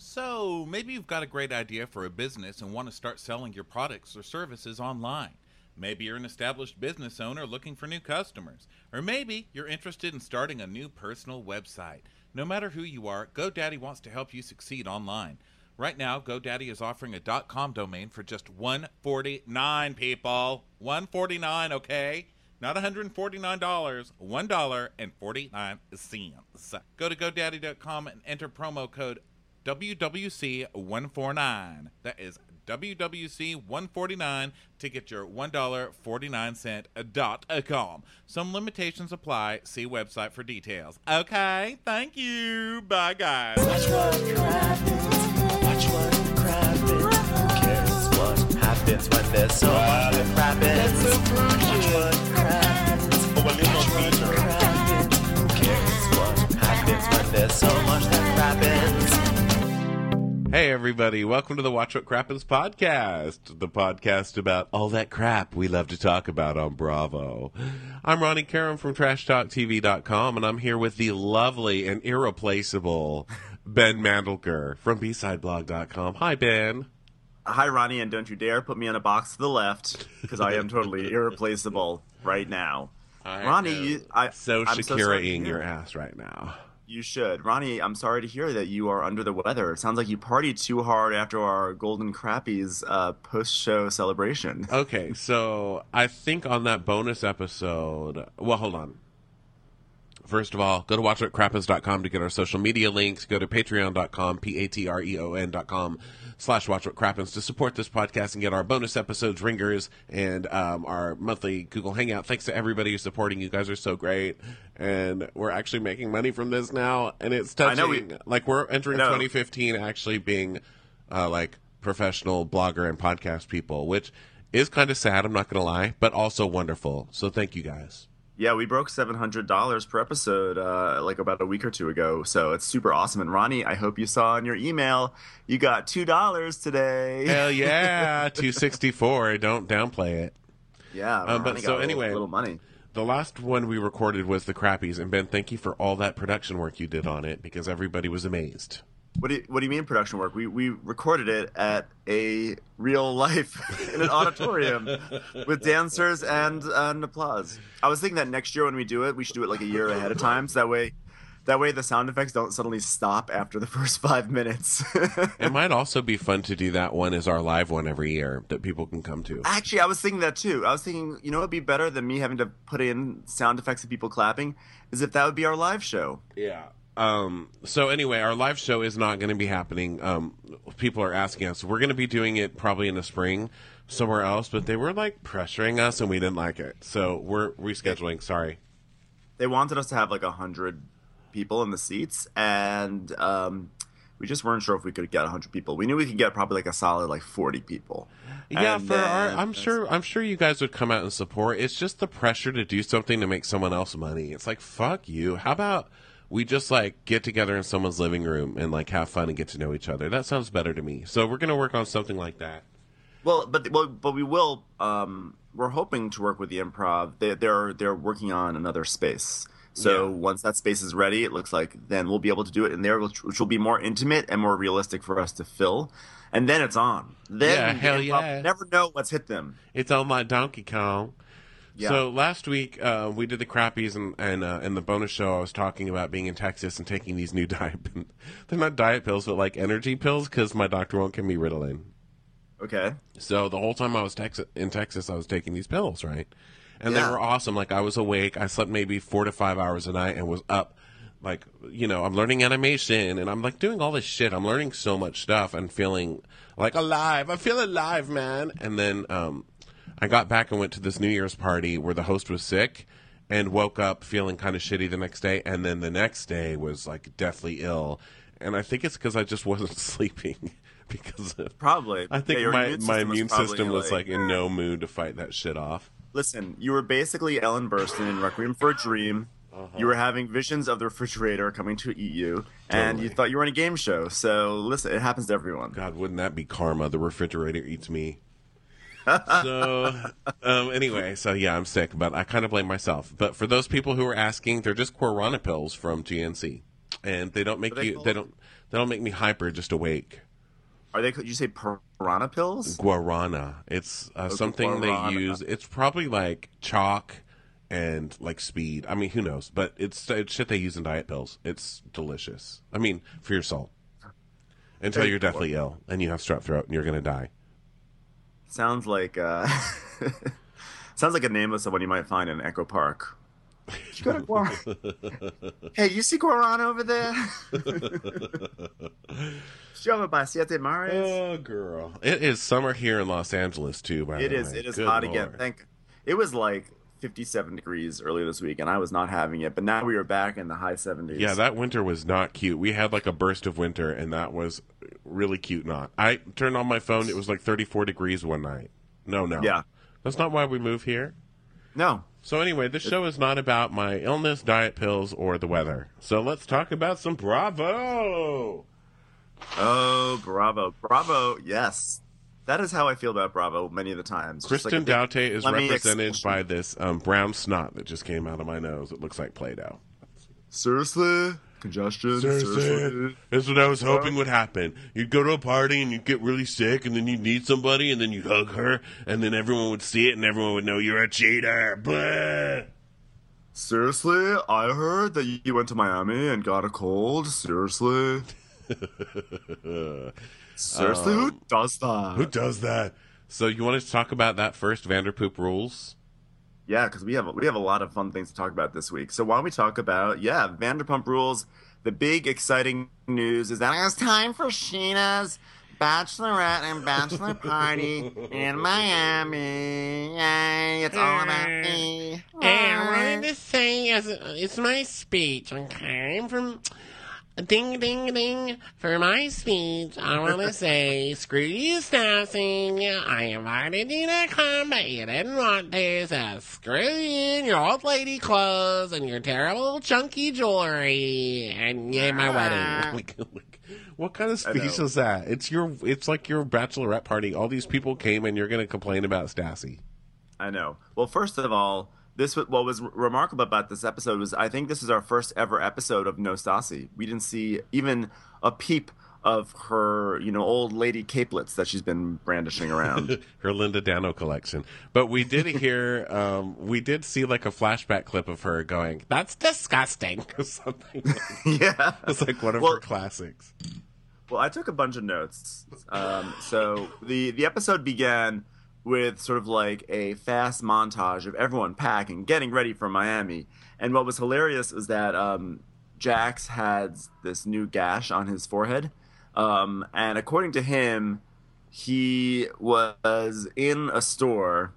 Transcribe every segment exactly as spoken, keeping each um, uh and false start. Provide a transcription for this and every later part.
So, maybe you've got a great idea for a business and want to start selling your products or services online. Maybe you're an established business owner looking for new customers. Or maybe you're interested in starting a new personal website. No matter who you are, GoDaddy wants to help you succeed online. Right now, GoDaddy is offering a .com domain for just one hundred forty-nine dollars, people. one hundred forty-nine dollars, okay? Not one hundred forty-nine dollars, one dollar and forty-nine cents. Go to GoDaddy dot com and enter promo code W W C one forty-nine. That is W W C one forty-nine to get your one dollar and forty-nine cents dot com. Some limitations apply. See website for details. Okay, thank you. Bye, guys. Watch what happens. Watch what happens. Who cares what happens when there's so much that happens? Watch what happens. Watch what happens. Who cares what happens when there's so much that happens? Hey everybody, welcome to the Watch What Crappens podcast, the podcast about all that crap we love to talk about on Bravo. I'm Ronnie Karam from trash talk T V dot com, and I'm here with the lovely and irreplaceable Ben Mandelker from B side blog dot com. Hi, Ben. Hi, Ronnie, and don't you dare put me on a box to the left, because I am totally irreplaceable right now. I Ronnie, am you, I, so I'm so sorry to Shakira-ing hear. your ass right now. You should. Ronnie, I'm sorry to hear that you are under the weather. It sounds like you partied too hard after our Golden Crappies uh, post-show celebration. Okay, so I think on that bonus episode, well, hold on. First of all, go to watch what crappens dot com to get our social media links. Go to patreon dot com, P A T R E O N dot com slash watchwhatcrappens to support this podcast and get our bonus episodes, ringers, and um, our monthly Google Hangout. Thanks to everybody who's supporting. You guys are so great. And we're actually making money from this now. And it's touching. I know we, like, we're entering I know. twenty fifteen actually being, uh, like, professional blogger and podcast people, which is kind of sad, I'm not going to lie, but also wonderful. So thank you guys. Yeah, we broke seven hundred dollars per episode uh, like about a week or two ago, so it's super awesome. And Ronnie, I hope you saw in your email you got two dollars today. Hell yeah, two sixty-four. Don't downplay it. Yeah, Um, but Ronnie so got a anyway, little, little money. The last one we recorded was The Crappies, and Ben, thank you for all that production work you did on it, because everybody was amazed. What do you, what do you mean production work? We we recorded it at a real life in an auditorium with dancers and and applause. I was thinking that next year when we do it, we should do it like a year ahead of time, so that way that way the sound effects don't suddenly stop after the first five minutes. It might also be fun to do that one as our live one every year that people can come to. Actually, I was thinking that too. I was thinking, you know, what'd be better than me having to put in sound effects of people clapping, is if that would be our live show. Yeah. Um, so anyway, our live show is not going to be happening. Um, people are asking us. We're going to be doing it probably in the spring somewhere else, but they were like pressuring us and we didn't like it. So we're rescheduling. Sorry. They wanted us to have like a hundred people in the seats, and um, we just weren't sure if we could get a hundred people. We knew we could get probably like a solid like forty people. Yeah, And for then- our, I'm sure, I'm sure you guys would come out and support. It's just the pressure to do something to make someone else money. It's like, fuck you. How about we just like get together in someone's living room and like have fun and get to know each other? That sounds better to me. So we're going to work on something like that. Well, but well, but we will. Um, we're hoping to work with the Improv. They, they're they're working on another space. So Yeah. once that space is ready, it looks like then we'll be able to do it in there, which, which will be more intimate and more realistic for us to fill. And then it's on. Then Yeah, the hell Improv yeah. never know what's hit them. It's on my Donkey Kong. Yeah. So last week uh, we did the Crappies, and and uh, in the bonus show I was talking about being in Texas and taking these new diet. They're not diet pills, but like energy pills, because my doctor won't give me Ritalin. Okay. So the whole time I was tex- in Texas, I was taking these pills, right? And Yeah. they were awesome. Like, I was awake. I slept maybe four to five hours a night and was up. Like, you know, I'm learning animation, and I'm, like, doing all this shit. I'm learning so much stuff and feeling, like, alive. I feel alive, man. And then um, I got back and went to this New Year's party where the host was sick and woke up feeling kind of shitty the next day. And then the next day was, like, deathly ill. And I think it's because I just wasn't sleeping. Because of, Probably. I think Yeah, your my, immune my system was immune probably, system was, like- like, in no mood to fight that shit off. Listen, you were basically Ellen Burstyn in Requiem for a Dream. You were having visions of the refrigerator coming to eat you, and Totally. you thought you were in a game show. So listen, it happens to everyone. God, wouldn't that be karma? The refrigerator eats me. So, um, anyway, so yeah, I'm sick, but I kind of blame myself. But for those people who are asking, they're just Coronapills from G N C. and they don't make What are they you. called? They don't. They don't make me hyper, just awake. Are they? Did you say piranha pills? Guarana. It's uh, Okay, something guarana. they use. It's probably like chalk and like speed. I mean, who knows? But it's, it's shit they use in diet pills. It's delicious. I mean, for your soul. Until Hey, you're deathly ill and you have strep throat and you're going to die. Sounds like uh, sounds like a name of someone you might find in Echo Park. You go to Guar- hey, you see Guarana over there? Show over by Siete Mares. Oh, girl. It is summer here in Los Angeles, too, by It the is. way. It is Good hot Lord. again. Thank. It was like fifty-seven degrees earlier this week, and I was not having it. But now we are back in the high seventies. Yeah, that winter was not cute. We had like a burst of winter, and that was really cute not. I turned on my phone. It was like thirty-four degrees one night. No, no. Yeah. That's not why we move here. No. So anyway, this show is not about my illness, diet pills, or the weather. So let's talk about some Bravo. Oh, Bravo, Bravo. Yes, that is how I feel about Bravo many of the times. Just Kristen like a big Daute is lemmy represented expulsion. by this um, brown snot that just came out of my nose. It looks like Play-Doh. Seriously, congestion. Seriously, that's what I was hoping would happen. You'd go to a party and you'd get really sick, and then you'd need somebody, and then you'd hug her, and then everyone would see it, and everyone would know you're a cheater. Blah. Seriously, I heard that you went to Miami and got a cold. Seriously. Seriously, who does that? Who does that? So you wanted to talk about that first, Vanderpoop Rules? Yeah, because we have we have a lot of fun things to talk about this week. So why don't we talk about yeah Vanderpump Rules? The big exciting news is that it's time for Sheena's bachelorette and bachelor party in Miami. Yay! It's all about me. And I wanted to say, as it's my speech, okay? From ding, ding, ding. For my speech, I want to say, screw you, Stassi. I invited you to come, but you didn't want to, so screw you in your old lady clothes and your terrible chunky jewelry and yay, my wedding. Like, like, what kind of I speech know. is that? It's your. It's like your bachelorette party. All these people came, and you're going to complain about Stassi. I know. Well, first of all, this what was remarkable about this episode was I think this is our first ever episode of No Stassi. We didn't see even a peep of her, you know, old lady capelets that she's been brandishing around. Her Linda Dano collection. But we did hear, um, we did see like a flashback clip of her going, "That's disgusting," or something. Yeah. It's like one of Well- her classics. Well, I took a bunch of notes. Um, so the the episode began with sort of like a fast montage of everyone packing, getting ready for Miami. And what was hilarious was that um, Jax had this new gash on his forehead. Um, and according to him, he was in a store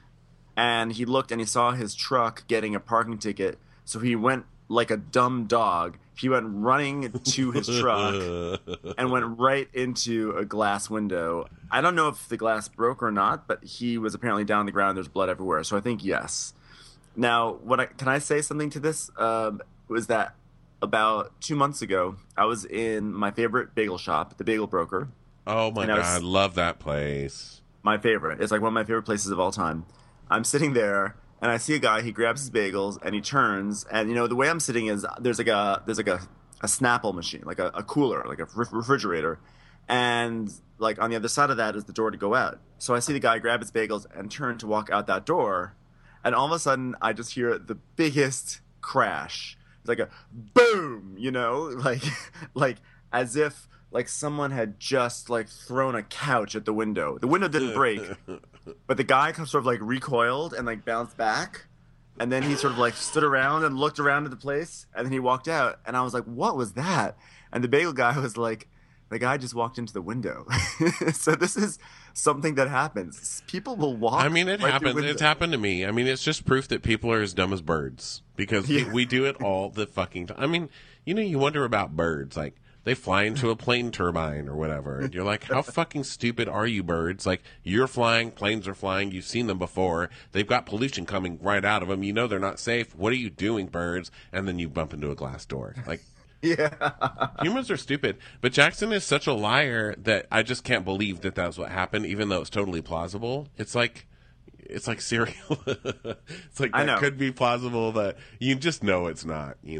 and he looked and he saw his truck getting a parking ticket. So he went like a dumb dog. He went running to his truck and went right into a glass window. I don't know if the glass broke or not, but he was apparently down on the ground. There's blood everywhere. So I think yes. Now, what I, can I say something to this? Um, was that about two months ago, I was in my favorite bagel shop, the Bagel Broker. Oh my And I was- God, love that place. My favorite. It's like one of my favorite places of all time. I'm sitting there and I see a guy. He grabs his bagels and he turns. And you know the way I'm sitting is there's like a there's like a, a Snapple machine, like a, a cooler, like a ref- refrigerator, and like on the other side of that is the door to go out. So I see the guy grab his bagels and turn to walk out that door, and all of a sudden I just hear the biggest crash. It's like a boom, you know, like like as if like someone had just like thrown a couch at the window. The window didn't break. But the guy kind of sort of like recoiled and like bounced back. And then he sort of like stood around and looked around at the place. And then he walked out. And I was like, what was that? And the bagel guy was like, the guy just walked into the window. So this is something that happens. People will walk. I mean, it right through happened. windows. It's happened to me. I mean, it's just proof that people are as dumb as birds because we, Yeah. we do it all the fucking time. I mean, you know, you wonder about birds. Like, they fly into a plane turbine or whatever. And you're like, how fucking stupid are you, birds? Like, you're flying, planes are flying, you've seen them before. They've got pollution coming right out of them. You know they're not safe. What are you doing, birds? And then you bump into a glass door. Like, Yeah. humans are stupid. But Jackson is such a liar that I just can't believe that that's what happened, even though it's totally plausible. It's like, it's like cereal. It's like I that know. could be plausible, but you just know it's not, you know.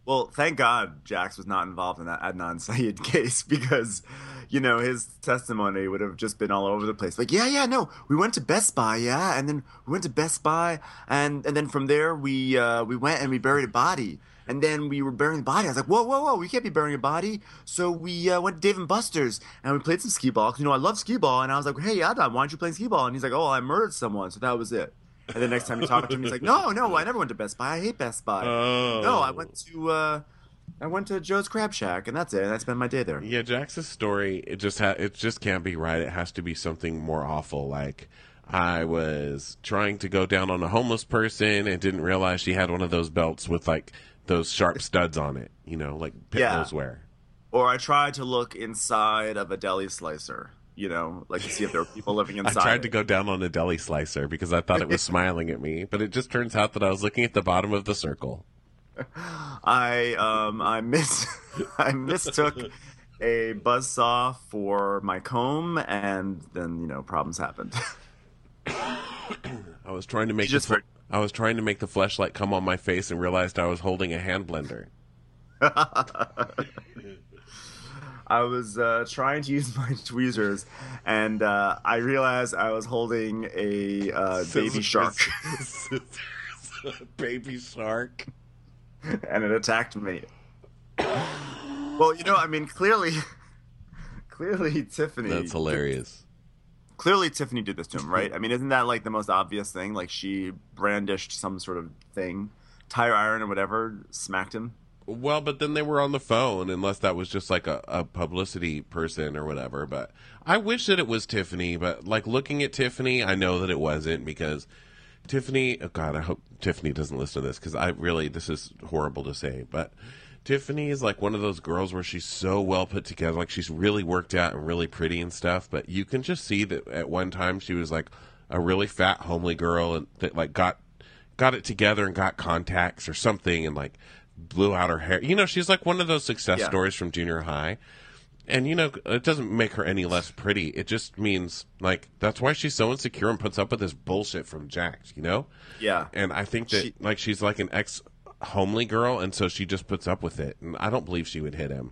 Well, thank God Jax was not involved in that Adnan Syed case because, you know, his testimony would have just been all over the place. Like, yeah, yeah, no, we went to Best Buy, yeah, and then we went to Best Buy, and and then from there we uh, we went and we buried a body, and then we were burying the body. I was like, whoa, whoa, whoa, we can't be burying a body. So we uh, went to Dave and Buster's and we played some skee ball. 'Cause, you know, I love skee ball, and I was like, hey, Adnan, why aren't you playing skee ball? And he's like, oh, I murdered someone, so that was it. And the next time you talk to him, he's like, "No, no, I never went to Best Buy. I hate Best Buy. Oh. No, I went to uh, I went to Joe's Crab Shack, and that's it. And I spent my day there." Yeah, Jax's story, it just ha- it just can't be right. It has to be something more awful. Like, I was trying to go down on a homeless person and didn't realize she had one of those belts with like those sharp studs on it. You know, like pit Yeah. bulls wear. Or I tried to look inside of a deli slicer, you know, like to see if there were people living I inside. tried to it. go down on a deli slicer because I thought it was smiling at me, but it just turns out that I was looking at the bottom of the circle. I um I mis I mistook a buzzsaw for my comb, and then you know problems happened. I was trying to make You just the fl- heard- I was trying to make the fleshlight come on my face and realized I was holding a hand blender. I was uh, trying to use my tweezers, and uh, I realized I was holding a uh, baby shark, Baby shark. and it attacked me. Well, you know, I mean, clearly, clearly Tiffany. That's hilarious. Clearly, Tiffany did this to him, right? I mean, isn't that like the most obvious thing? Like she brandished some sort of thing, tire iron or whatever, smacked him. Well, but then they were on the phone, unless that was just like a, a publicity person or whatever. But I wish that it was Tiffany, but like looking at Tiffany, I know that it wasn't because Tiffany, oh God, I hope Tiffany doesn't listen to this because I really, this is horrible to say, but Tiffany is like one of those girls where she's so well put together, like she's really worked out and really pretty and stuff, but you can just see that at one time she was like a really fat, homely girl and that like got, got it together and got contacts or something and like blew out her hair. You know, she's like one of those success Yeah. stories from junior high. And, you know, it doesn't make her any less pretty. It just means, like, that's why she's so insecure and puts up with this bullshit from Jax, you know? Yeah. And I think that, She- like, she's like an ex-homely girl, and so she just puts up with it. And I don't believe she would hit him.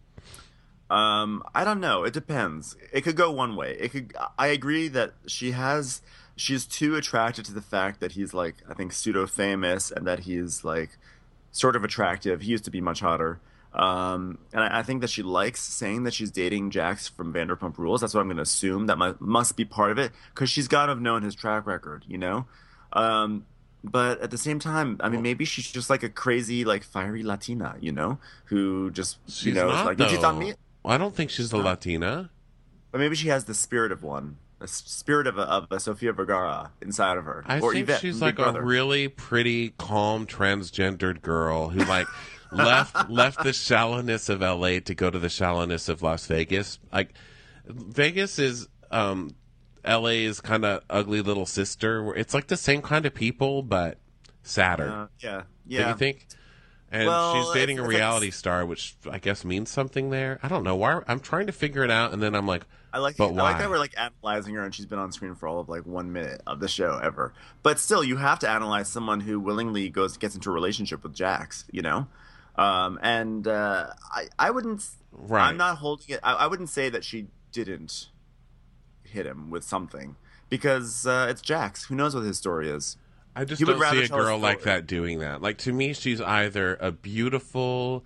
Um, I don't know. It depends. It could go one way. It could. I agree that she has. She's too attracted to the fact that he's like, I think, pseudo famous, and that he's like, sort of attractive. He used to be much hotter. Um, and I, I think that she likes saying that she's dating Jax from Vanderpump Rules. That's what I'm going to assume. That mu- must be part of it because she's got to have known his track record, you know. Um, but at the same time, I mean, maybe she's just like a crazy, like fiery Latina, you know, who just She's you know, is not, like, though. "You cheat on me?" I don't think she's a Latina. But maybe she has the spirit of one, the s- spirit of a, of a Sofia Vergara inside of her. I or think Yvette she's from like Big a Brother. really pretty, calm, transgendered girl who like left left the shallowness of L A to go to the shallowness of Las Vegas. Like Vegas is um, L A's kind of ugly little sister. Where it's like the same kind of people, but sadder. Uh, yeah, Don't yeah. you think? And Well, she's dating it's- a it's like- reality star, which I guess means something there. I don't know why. I'm trying to figure it out, and then I'm like, I like but I why? like that we're like analyzing her, and she's been on screen for all of like one minute of the show ever. But still, you have to analyze someone who willingly goes gets into a relationship with Jax, you know. Um, and uh, I I wouldn't. Right. I'm not holding it. I, I wouldn't say that she didn't hit him with something because uh, it's Jax. Who knows what his story is? I just He would don't see rather a tell a girl like story. that doing that. Like to me, she's either a beautiful,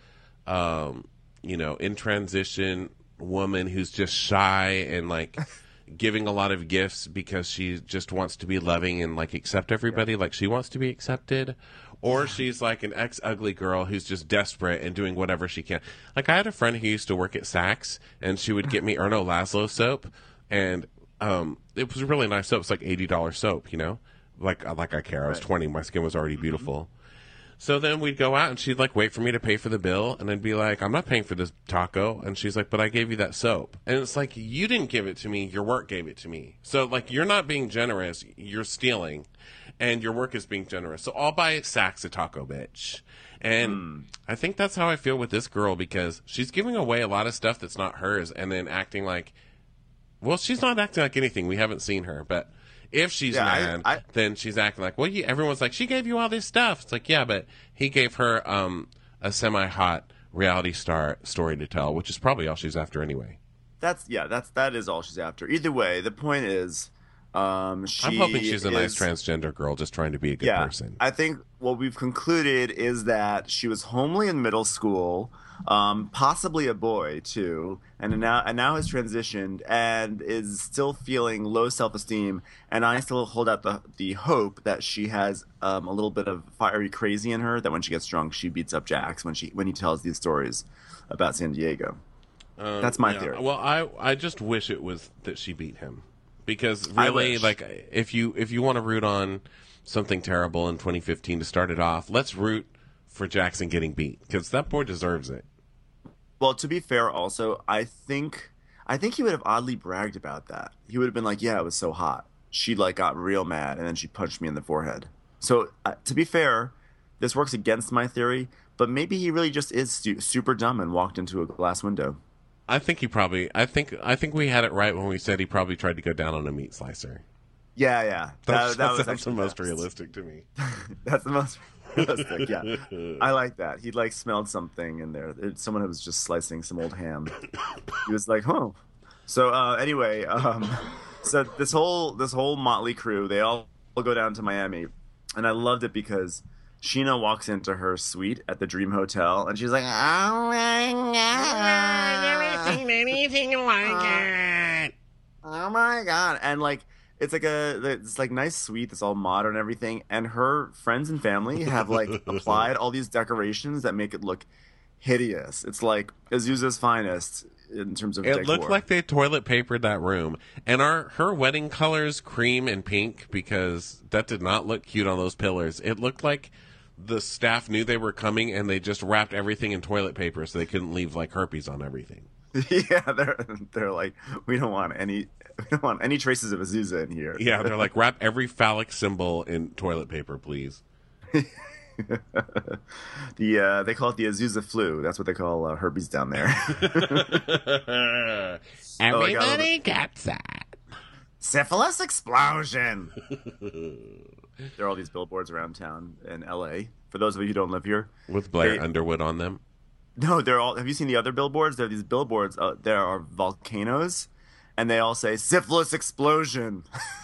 um, you know, in transition woman who's just shy and like giving a lot of gifts because she just wants to be loving and like accept everybody like she wants to be accepted. Or she's like an ex ugly girl who's just desperate and doing whatever she can. Like I had a friend who used to work at Saks, and she would get me Erno Laszlo soap, and um, it was really nice soap. It's like eighty dollars soap, you know. Like like I care. I was Right. twenty. My skin was already beautiful. So then we'd go out, and she'd like wait for me to pay for the bill, and I'd be like, "I'm not paying for this taco," and she's like, "But I gave you that soap," and it's like you didn't give it to me. Your work gave it to me. So like you're not being generous. You're stealing, and your work is being generous. So I'll buy Saks a taco, bitch. And I think that's how I feel with this girl because she's giving away a lot of stuff that's not hers, and then acting like, well, she's not acting like anything. We haven't seen her, but. If she's Yeah, I- mad, I- then she's acting like, well, you, everyone's like, she gave you all this stuff. It's like, yeah, but he gave her um, a semi-hot reality star story to tell, which is probably all she's after anyway. That's yeah, that's that is all she's after. Either way, the point is, um, she I'm hoping she's a nice is- transgender girl just trying to be a good yeah, person. I think what we've concluded is that she was homely in middle school, um, possibly a boy too, and now and now has transitioned and is still feeling low self-esteem. And I still hold out the the hope that she has um, a little bit of fiery crazy in her. That when she gets drunk, she beats up Jax when she when he tells these stories about San Diego. Um, That's my yeah. theory. Well, I I just wish it was that she beat him, because I really, wish. like, if you if you want to root on something terrible in twenty fifteen to start it off, let's root for Jackson getting beat, because that boy deserves it. Well, to be fair, also, I think I think he would have oddly bragged about that. He would have been like, "Yeah, it was so hot." She like got real mad, and then she punched me in the forehead. So, uh, to be fair, this works against my theory. But maybe he really just is stu- super dumb and walked into a glass window. I think he probably. I think. I think we had it right when we said he probably tried to go down on a meat slicer. Yeah, yeah, That's, that, that was that's the actually most best. realistic to me. That's the most realistic. Yeah, I like that. He like smelled something in there. It- Someone who was just slicing some old ham. He was like, "Huh." So uh, anyway, um, so this whole this whole motley crew, they all go down to Miami, and I loved it because Sheena walks into her suite at the Dream Hotel, and she's like, "Oh my I've never god, seen anything like it. oh my god!" And like, it's like a it's like nice suite that's all modern and everything, and her friends and family have like applied all these decorations that make it look hideous. It's like Azusa's finest in terms of It decor. looked like they toilet papered that room, and our her wedding colors cream and pink, because that did not look cute on those pillars. It looked like the staff knew they were coming, and they just wrapped everything in toilet paper so they couldn't leave like herpes on everything. Yeah, they're they're like, we don't want any we don't want any traces of Azusa in here. Yeah, they're like, wrap every phallic symbol in toilet paper, please. The uh, they call it the Azusa flu. That's what they call uh, herpes down there. Everybody gets that. Syphilis explosion. There are all these billboards around town in L A. For those of you who don't live here, With Blair They- Underwood on them. no, they're all. Have you seen the other billboards? There are these billboards. Uh, there are volcanoes, and they all say syphilis explosion.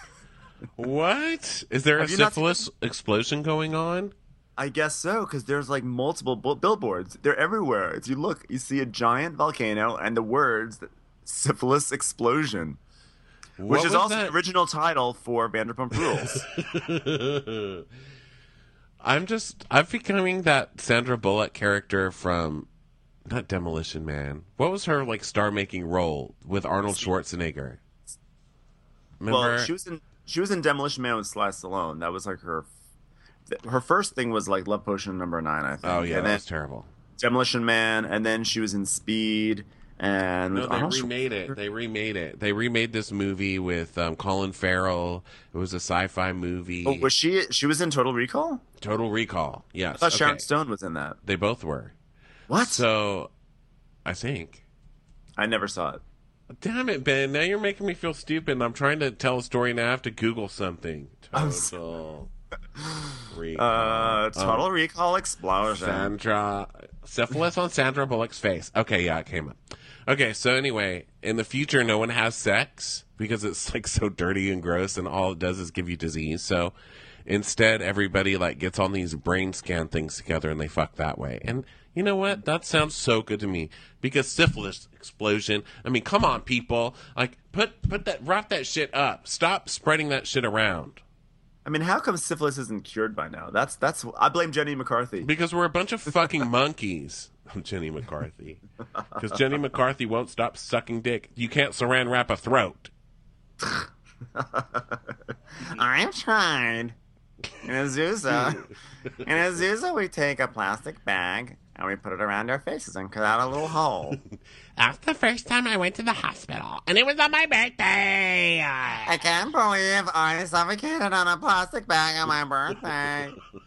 What? Is there a Have you not seen syphilis explosion going on? I guess so, because there's like multiple bu- billboards. They're everywhere. If you look, you see a giant volcano and the words syphilis explosion, which What is was also that? the original title for Vanderpump Rules. I'm just I'm becoming that Sandra Bullock character from not Demolition Man. What was her like star making role with Arnold Schwarzenegger? Remember? Well, she was in she was in Demolition Man with Sly Stallone. That was like her her first thing was like Love Potion number nine, I think. oh yeah, and that then was terrible. Demolition Man, and then she was in Speed. And No, with they Arnold remade it. They remade it. They remade this movie with um, Colin Farrell. It was a sci-fi movie. Oh, was she? She was in Total Recall. Total Recall. Yes. I thought Sharon okay. Stone was in that. They both were. What? So, I think. I never saw it. Damn it, Ben. Now you're making me feel stupid. And I'm trying to tell a story and I have to Google something. I'm Total Recall. Uh, Total Recall explosion. Sandra. Syphilis on Sandra Bullock's face. Okay, yeah, it came up. Okay, so anyway, in the future, no one has sex because it's like so dirty and gross, and all it does is give you disease. So instead, everybody like gets on these brain scan things together and they fuck that way. And you know what? That sounds so good to me because syphilis explosion. I mean, come on, people! Like, put put that wrap that shit up. Stop spreading that shit around. I mean, how come syphilis isn't cured by now? That's that's. I blame Jenny McCarthy. Because we're a bunch of fucking monkeys. Jenny McCarthy. Because Jenny McCarthy won't stop sucking dick. You can't saran wrap a throat. I've tried. In Azusa, in Azusa, we take a plastic bag and we put it around our faces and cut out a little hole. That's the first time I went to the hospital, and it was on my birthday. I can't believe I suffocated on a plastic bag on my birthday.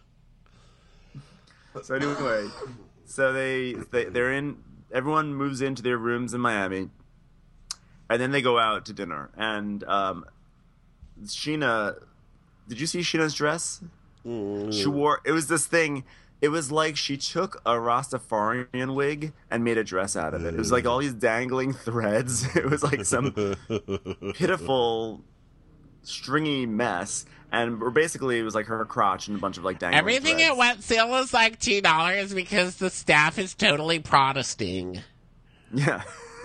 So anyway, so they, they they're in. Everyone moves into their rooms in Miami, and then they go out to dinner. And um, Sheena, did you see Sheena's dress? She wore. It was this thing. it was like she took a Rastafarian wig and made a dress out of it. It was like all these dangling threads. It was like some pitiful, stringy mess. And basically, it was like her crotch and a bunch of like dangling Everything threads. at Wet Seal is like two dollars because the staff is totally Protesting. Yeah.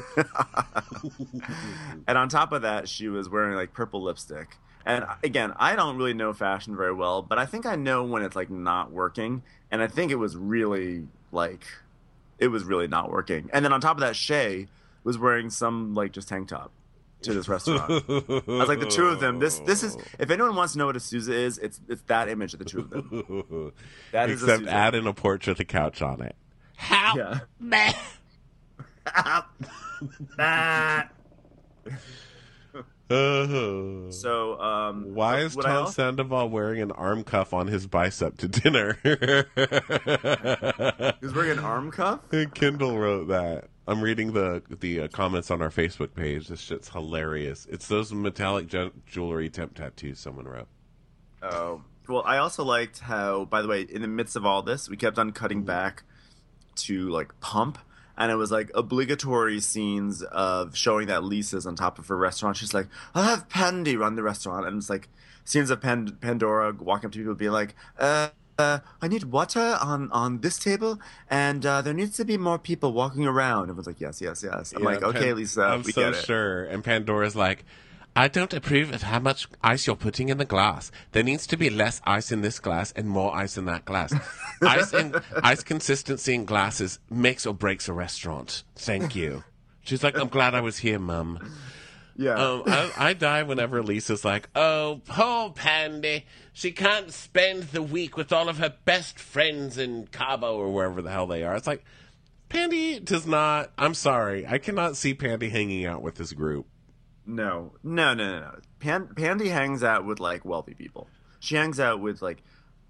And on top of that, she was wearing like purple lipstick. And again, I don't really know fashion very well, but I think I know when it's like not working. And I think it was really like, it was really not working. And then on top of that, Shay was wearing some like just tank top to this restaurant. I was like, the two of them. This this is, if anyone wants to know what a Sousa is, it's it's that image of the two of them. That is a Except Sousa. add in a portrait of the couch on it. How? Yeah. Meh. Uh, So, um, why what- is what I Tom also- Sandoval wearing an arm cuff on his bicep to dinner? He was wearing an arm cuff? Kindle wrote that. I'm reading the the uh, comments on our Facebook page. This shit's hilarious. It's those metallic je- jewelry temp tattoos someone wrote. Oh. Well, I also liked how, by the way, in the midst of all this, we kept on cutting back to, like, Pump. And it was, like, obligatory scenes of showing that Lisa's on top of her restaurant. She's like, I'll have Pandy run the restaurant. And it's, like, scenes of Pan- Pandora walking up to people being like, uh, uh, I need water on, on this table. And uh, there needs to be more people walking around. Everyone's like, yes, yes, yes. I'm Yeah, like, okay, Pan- Lisa, I'm we so get it. sure. And Pandora's like, I don't approve of how much ice you're putting in the glass. There needs to be less ice in this glass and more ice in that glass. Ice in ice consistency in glasses makes or breaks a restaurant. Thank you. She's like, I'm glad I was here, Mum. Yeah. Um, I, I die whenever Lisa's like, oh, poor Pandy. She can't spend the week with all of her best friends in Cabo or wherever the hell they are. It's like, Pandy does not, I'm sorry, I cannot see Pandy hanging out with this group. No, no, no, no, no. Pan- Pandy hangs out with like wealthy people. She hangs out with like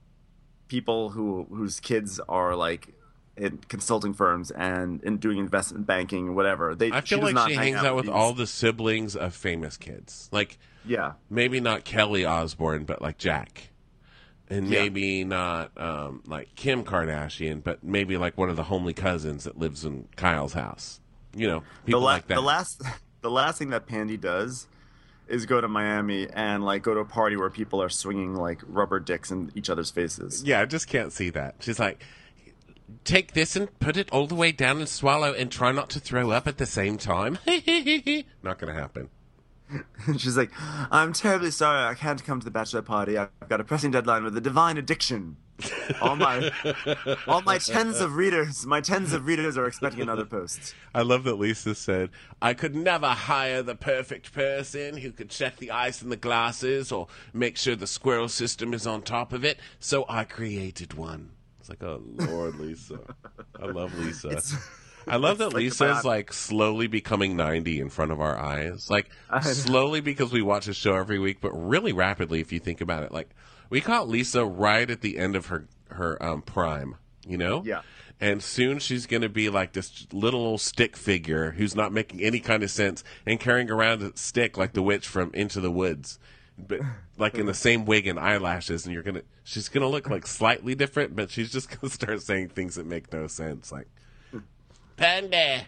people who whose kids are like in consulting firms and in doing investment banking or whatever. They I she feel does like not she hang hangs out with these- all the siblings of famous kids. Like, Yeah, maybe not Kelly Osbourne, but like Jack. And Yeah. maybe not um, like Kim Kardashian, but maybe like one of the homely cousins that lives in Kyle's house. You know, the, people la- like that. the last the last thing that Pandy does is go to Miami and like go to a party where people are swinging like rubber dicks in each other's faces. Yeah, I just can't see that. She's like, take this and put it all the way down and swallow and try not to throw up at the same time. Not going to happen. She's like, I'm terribly sorry I can't come to the bachelor party. I've got a pressing deadline with a divine addiction. All my all my tens of readers, my tens of readers are expecting another post. I love that Lisa said, I could never hire the perfect person who could check the ice in the glasses or make sure the squirrel system is on top of it, so I created one. It's like, oh, Lord, Lisa. I love Lisa. It's- I love that It's like Lisa's about- like slowly becoming ninety in front of our eyes. Like I know. slowly because we watch the show every week, but really rapidly if you think about it. Like we caught Lisa right at the end of her her um, prime, you know? Yeah. And soon she's going to be like this little old stick figure who's not making any kind of sense and carrying around a stick like the witch from Into the Woods, but like in the same wig and eyelashes. And you're gonna, she's gonna look like slightly different, but she's just gonna start saying things that make no sense, like. Pandy.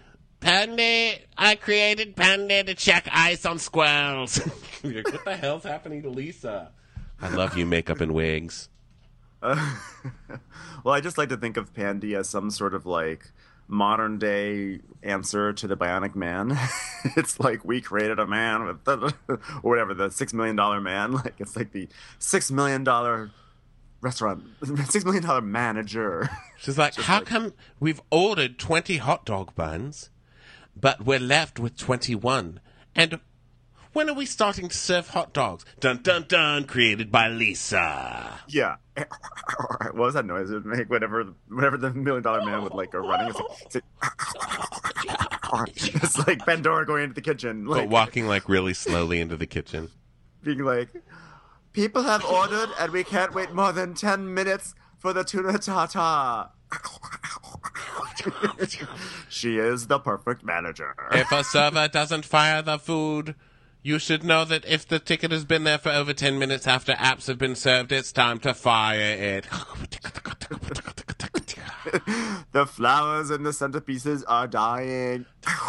Pandy. I created Pandy to check ice on squirrels. You're like, what the hell's happening to Lisa? I love you, makeup and wigs. Uh, well, I just like to think of Pandy as some sort of like modern day answer to the Bionic Man. It's like we created a man with the, or whatever, the six million dollar man. Like it's like the six million dollar restaurant, six million dollar manager. She's like, how come we've ordered twenty hot dog buns, but we're left with twenty-one? And when are we starting to serve hot dogs? Dun dun dun, created by Lisa. Yeah. What was that noise it would make whenever whenever the million dollar man would like go running? It's like, it's, like, it's like Pandora going into the kitchen, But like walking like really slowly into the kitchen. being like, people have ordered and we can't wait more than ten minutes for the tuna tartar. She is the perfect manager. If a server doesn't fire the food, you should know that if the ticket has been there for over ten minutes after apps have been served, it's time to fire it. The flowers and the centerpieces are dying.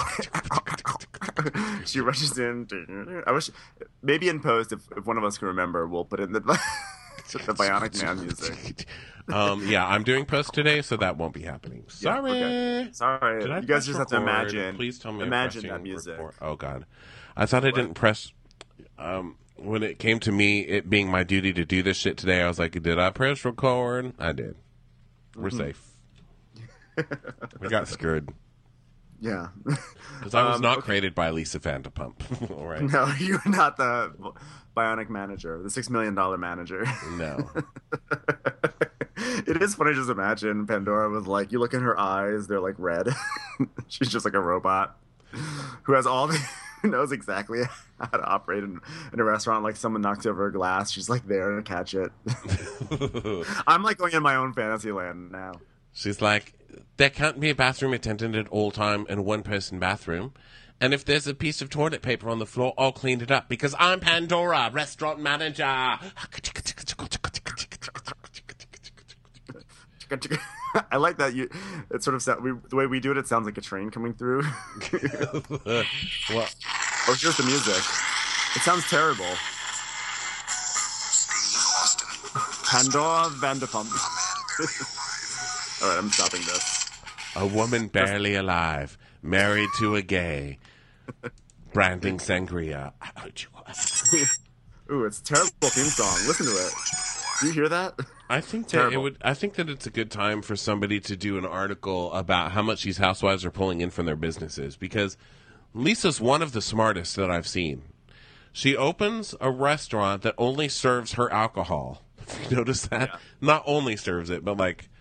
She rushes in. I wish, maybe in post, if, if one of us can remember, we'll put in the, the Bionic Man music. Um, yeah, I'm doing post today, so that won't be happening. Sorry. Yeah, okay. Sorry. Did I You guys press just have to record? imagine. Please tell me I'm Imagine pressing that music. record. Oh, God. I thought I didn't press... Um, when it came to me, it being my duty to do this shit today, I was like, did I press record? I did. We're Mm-hmm. safe. We got screwed. Yeah. Because I was Um, not okay. created by Lisa Vanderpump. All right. No, you're not the Bionic manager, the six million dollar manager. No. It is funny to just imagine Pandora with like, you look in her eyes, they're like red. She's just like a robot who has all the, who knows exactly how to operate in, in a restaurant. Like someone knocks over a glass, she's like there to catch it. I'm like going in my own fantasy land now. She's like, there can't be a bathroom attendant at all time in a one-person bathroom. And if there's a piece of toilet paper on the floor, I'll clean it up because I'm Pandora, restaurant manager. I like that you. It sort of sound, we, the way we do it. It sounds like a train coming through. Well, Oh, here's the music. It sounds terrible. Pandora Vanderpump. All right, I'm stopping this. a woman barely alive, married to a gay, branding sangria. Ooh, it's a terrible theme song. Listen to it. Do you hear that? I think that it Terrible. would. I think that it's a good time for somebody to do an article about how much these housewives are pulling in from their businesses because Lisa's one of the smartest that I've seen. She opens a restaurant that only serves her alcohol. You notice that? Yeah. Not only serves it, but like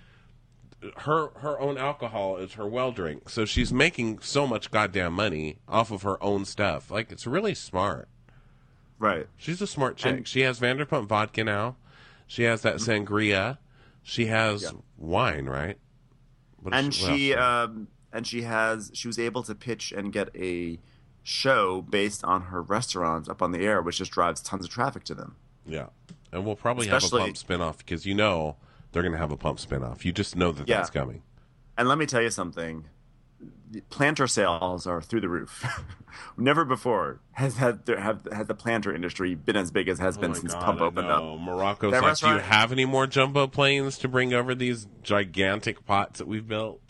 her her own alcohol is her well drink. So she's making so much goddamn money off of her own stuff. Like it's really smart. Right. She's a smart chick. And- she has Vanderpump vodka now. She has that sangria. She has Yeah. wine, right? What is And what she, else? um, and she has, she was able to pitch and get a show based on her restaurants up on the air, which just drives tons of traffic to them. Yeah. And we'll probably Especially- have a pump spinoff because you know they're going to have a pump spinoff. You just know that Yeah. that's coming. And let me tell you something. The planter sales are through the roof. Never before has had there have has the planter industry been as big as has been since Pump opened up. Morocco's That like, do you restaurant- have any more jumbo planes to bring over these gigantic pots that we've built?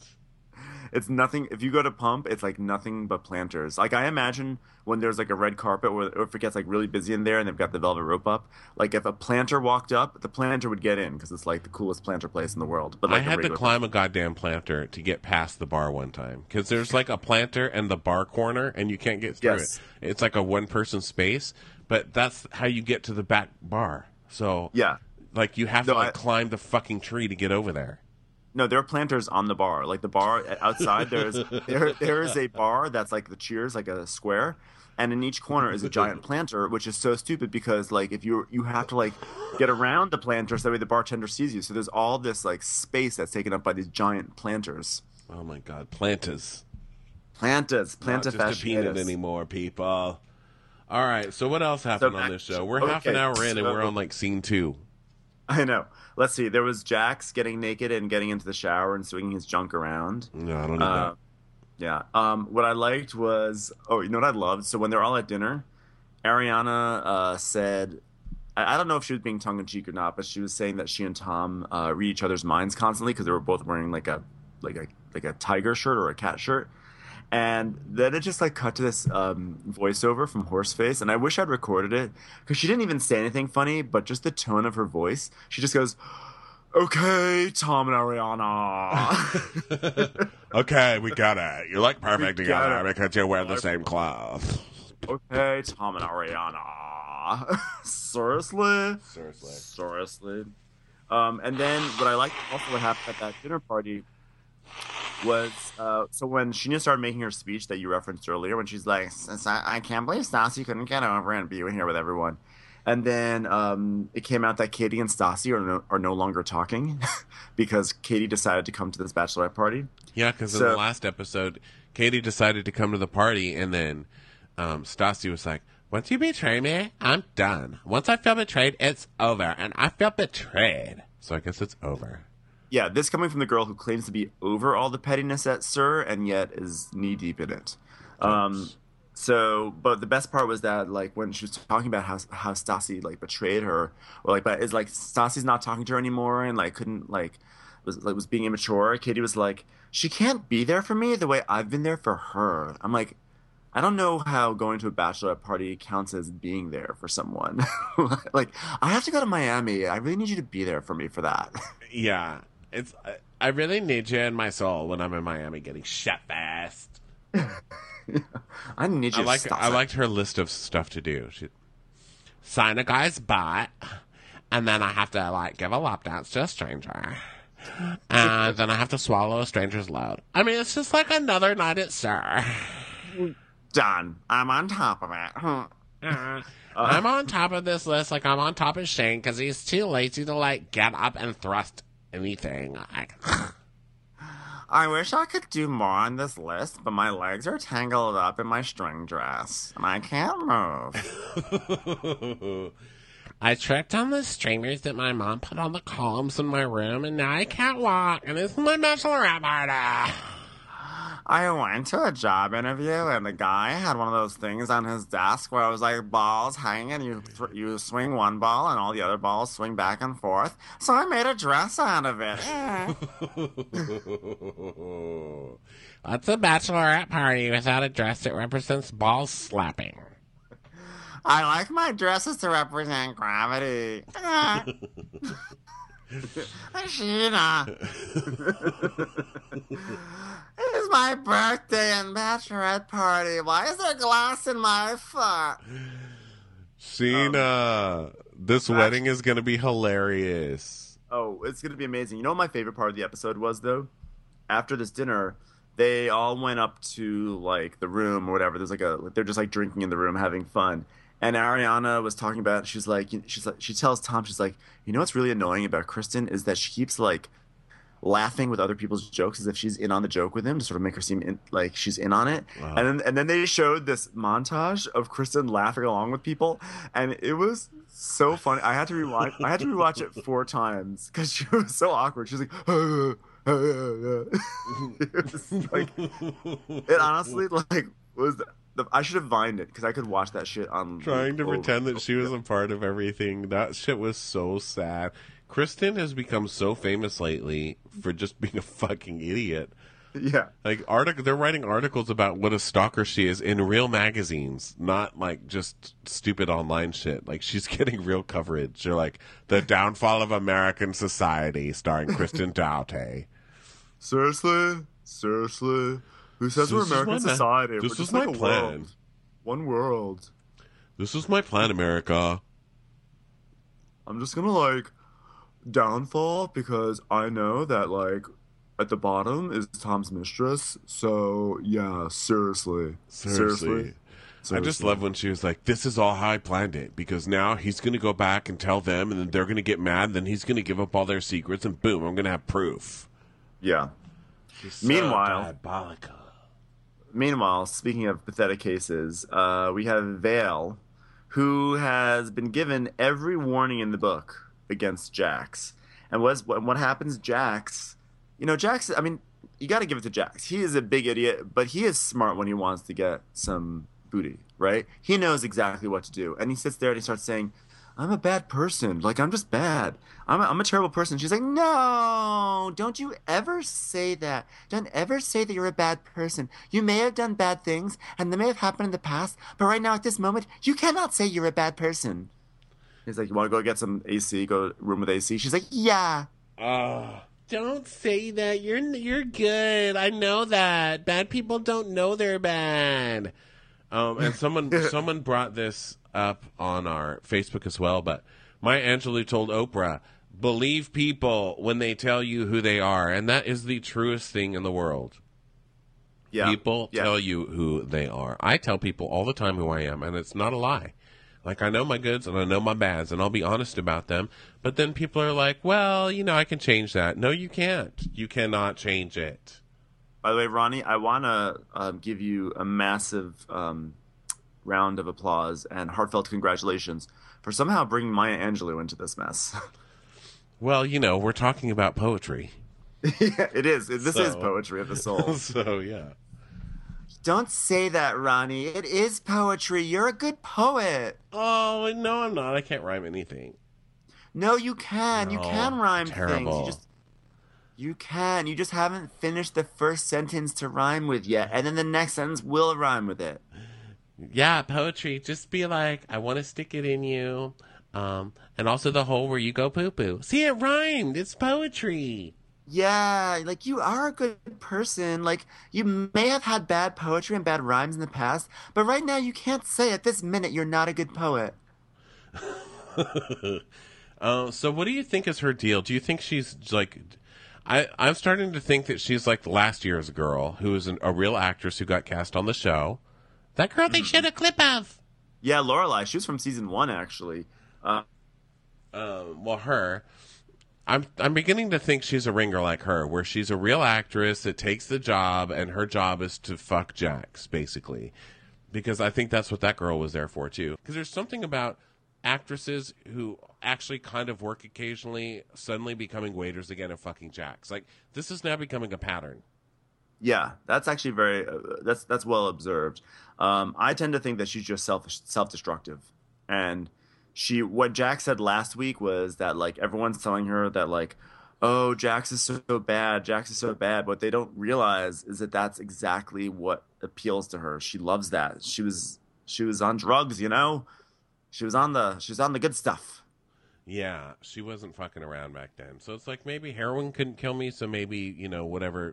It's nothing. If you go to Pump, it's like nothing but planters. Like I imagine when there's like a red carpet, or if it gets like really busy in there, and they've got the velvet rope up. Like if a planter walked up, the planter would get in because it's like the coolest planter place in the world. But like I a had to regular- climb a goddamn planter to get past the bar one time because there's like a planter and the bar corner, and you can't get through Yes. it. It's like a one-person space, but that's how you get to the back bar. So Yeah. like you have No, to like I- climb the fucking tree to get over there. No, there are planters on the bar. Like the bar outside, there's there there is a bar that's like the Cheers, like a square, and in each corner is a giant planter, which is so stupid because like if you you have to like get around the planter so that way the bartender sees you. So there's all this like space that's taken up by these giant planters. Oh my god, planters. Planters, Not planta just a peanut fasciatus. anymore, people. All right, so what else happened on back- this show? We're half an okay, hour in and so- we're on like scene two. I know. Let's see. There was Jax getting naked and getting into the shower and swinging his junk around. No, I don't need Uh, yeah. Um, what I liked was, oh, you know what I loved? So when they're all at dinner, Ariana uh, said, I, I don't know if she was being tongue in cheek or not, but she was saying that she and Tom uh, read each other's minds constantly because they were both wearing like a like a like a tiger shirt or a cat shirt. And then it just like cut to this um, voiceover from Horseface, and I wish I'd recorded it because she didn't even say anything funny, but just the tone of her voice, she just goes, "Okay, Tom and Ariana." that. Okay, we got it. You're like perfect We together got it. because you wear the same clothes. Okay, Tom and Ariana. Seriously? Seriously. Seriously. Um, and then what I liked also what happened at that dinner party was uh, so when Sheena started making her speech that you referenced earlier, when she's like, "I can't believe Stassi couldn't get over and be here with everyone," and then um, it came out that Katie and Stassi are no, are no longer talking because Katie decided to come to this bachelorette party. Yeah, because in So- the last episode, Katie decided to come to the party, and then um, Stassi was like, once you betray me, I'm done. Once I feel betrayed, it's over, and I feel betrayed. So I guess it's over. Yeah, this coming from the girl who claims to be over all the pettiness at Sir and yet is knee deep in it. Um, so, but the best part was that like when she was talking about how how Stassi like betrayed her, or like, but it's like Stassi's not talking to her anymore and like couldn't like was like was being immature. Katie was like, she can't be there for me the way I've been there for her. I'm like, I don't know how going to a bachelorette party counts as being there for someone. Like, I have to go to Miami. I really need you to be there for me for that. Yeah. It's I, I really need you in my soul when I'm in Miami getting shit faced. I need you I like to stop I it. liked her list of stuff to do. She sign a guy's butt, and then I have to like give a lap dance to a stranger, and then I have to swallow a stranger's load. I mean, it's just like another night at Sir. Done. I'm on top of it. Huh. Uh, I'm on top of this list like I'm on top of Shane because he's too lazy to like get up and thrust anything. Like, I wish I could do more on this list, but my legs are tangled up in my string dress, and I can't move. I tricked on the streamers that my mom put on the columns in my room, and now I can't walk, and this is my bachelorette party. I went to a job interview, and the guy had one of those things on his desk where it was like balls hanging, and you th- you swing one ball, and all the other balls swing back and forth. So I made a dress out of it. What's a bachelorette party without a dress that represents ball slapping? I like my dresses to represent gravity. Sheena. It is my birthday and bachelorette party. Why is there glass in my foot? Sheena, this wedding is going to be hilarious. Oh, it's going to be amazing. You know what my favorite part of the episode was, though? After this dinner, they all went up to, like, the room or whatever. There's, like, a... They're just, like, drinking in the room, having fun. And Ariana was talking about... She's like... She's like... She tells Tom, she's like, you know what's really annoying about Kristen is that she keeps, like, laughing with other people's jokes as if she's in on the joke with him to sort of make her seem in, like she's in on it. Wow. And then, and then they showed this montage of Kristen laughing along with people, and it was so funny. I had to rewatch. I had to rewatch it four times because she was so awkward. She was like, it was like, it honestly like was. The, the, I should have vined it because I could watch that shit on. Trying to over- pretend that she was a part of everything. That shit was so sad. Kristen has become so famous lately for just being a fucking idiot. Yeah. Like artic- they're writing articles about what a stalker she is in real magazines, not like just stupid online shit. Like she's getting real coverage. They're like the downfall of American society, starring Kristen Doughty. Seriously, seriously, who says we're This is American my ma- society? this We're is just my like a plan. world. One world. This is my plan, America. I'm just gonna like downfall because I know that like at the bottom is Tom's mistress. So yeah, seriously, Seriously. I just Seriously. love when she was like, this is all how I planned it, because now he's going to go back and tell them, and then they're going to get mad, then he's going to give up all their secrets, and boom, I'm going to have proof. Yeah. She's so Meanwhile- diabolical. Meanwhile, speaking of pathetic cases, uh, we have Vale, who has been given every warning in the book against Jax. And what's, what happens, Jax, you know, Jax, I mean, you got to give it to Jax. He is a big idiot, but he is smart when he wants to get some booty, right? He knows exactly what to do. And he sits there and he starts saying, I'm a bad person. Like, I'm just bad. I'm a, I'm a terrible person. She's like, no, don't you ever say that. Don't ever say that you're a bad person. You may have done bad things, and they may have happened in the past, but right now at this moment, you cannot say you're a bad person. He's like, you want to go get some A C, go room with A C? She's like, yeah. Uh, Don't say that. You're you're good. I know that. Bad people don't know they're bad. um, and someone someone brought this up on our Facebook as well, but Maya Angelou told Oprah, believe people when they tell you who they are, and that is the truest thing in the world. Yeah. People yeah. tell you who they are. I tell people all the time who I am, and it's not a lie. Like, I know my goods and I know my bads, and I'll be honest about them. But then people are like, well, you know, I can change that. No, you can't. You cannot change it. By the way, Ronnie, I want to um, give you a massive um, round of applause and heartfelt congratulations for somehow bringing Maya Angelou into this mess. Well, you know, we're talking about poetry. Yeah, it is. This So- is poetry of the soul. So, yeah. Don't say that, Ronnie. It is poetry. You're a good poet. Oh, no, I'm not. I can't rhyme anything. No, you can. you No, can rhyme terrible. things. You just you can. You just haven't finished the first sentence to rhyme with yet, and then the next sentence will rhyme with it. Yeah, poetry. Just be like, I want to stick it in you. Um, and also the hole where you go poo poo. See, it rhymed. It's poetry. Yeah, like you are a good person. Like you may have had bad poetry and bad rhymes in the past, but right now you can't say at this minute you're not a good poet. Uh, so what do you think is her deal? Do you think she's like, I, I'm starting to think that she's like last year's girl who is an, a real actress who got cast on the show. That girl they showed a clip of. Yeah, Lorelai, she was from season one actually. Uh, Um, well, her, I'm I'm beginning to think she's a ringer like her, where she's a real actress that takes the job, and her job is to fuck Jax, basically. Because I think that's what that girl was there for too. Because there's something about actresses who actually kind of work occasionally suddenly becoming waiters again and fucking Jax. Like this is now becoming a pattern. Yeah, that's actually very uh, that's that's well observed. Um, I tend to think that she's just self self destructive, and she what Jax said last week was that like everyone's telling her that like, oh, Jax is so bad, Jax is so bad. What they don't realize is that that's exactly what appeals to her. She loves that. She was she was on drugs, you know. She was on the she was on the good stuff. Yeah, she wasn't fucking around back then. So it's like maybe heroin couldn't kill me, so maybe, you know, whatever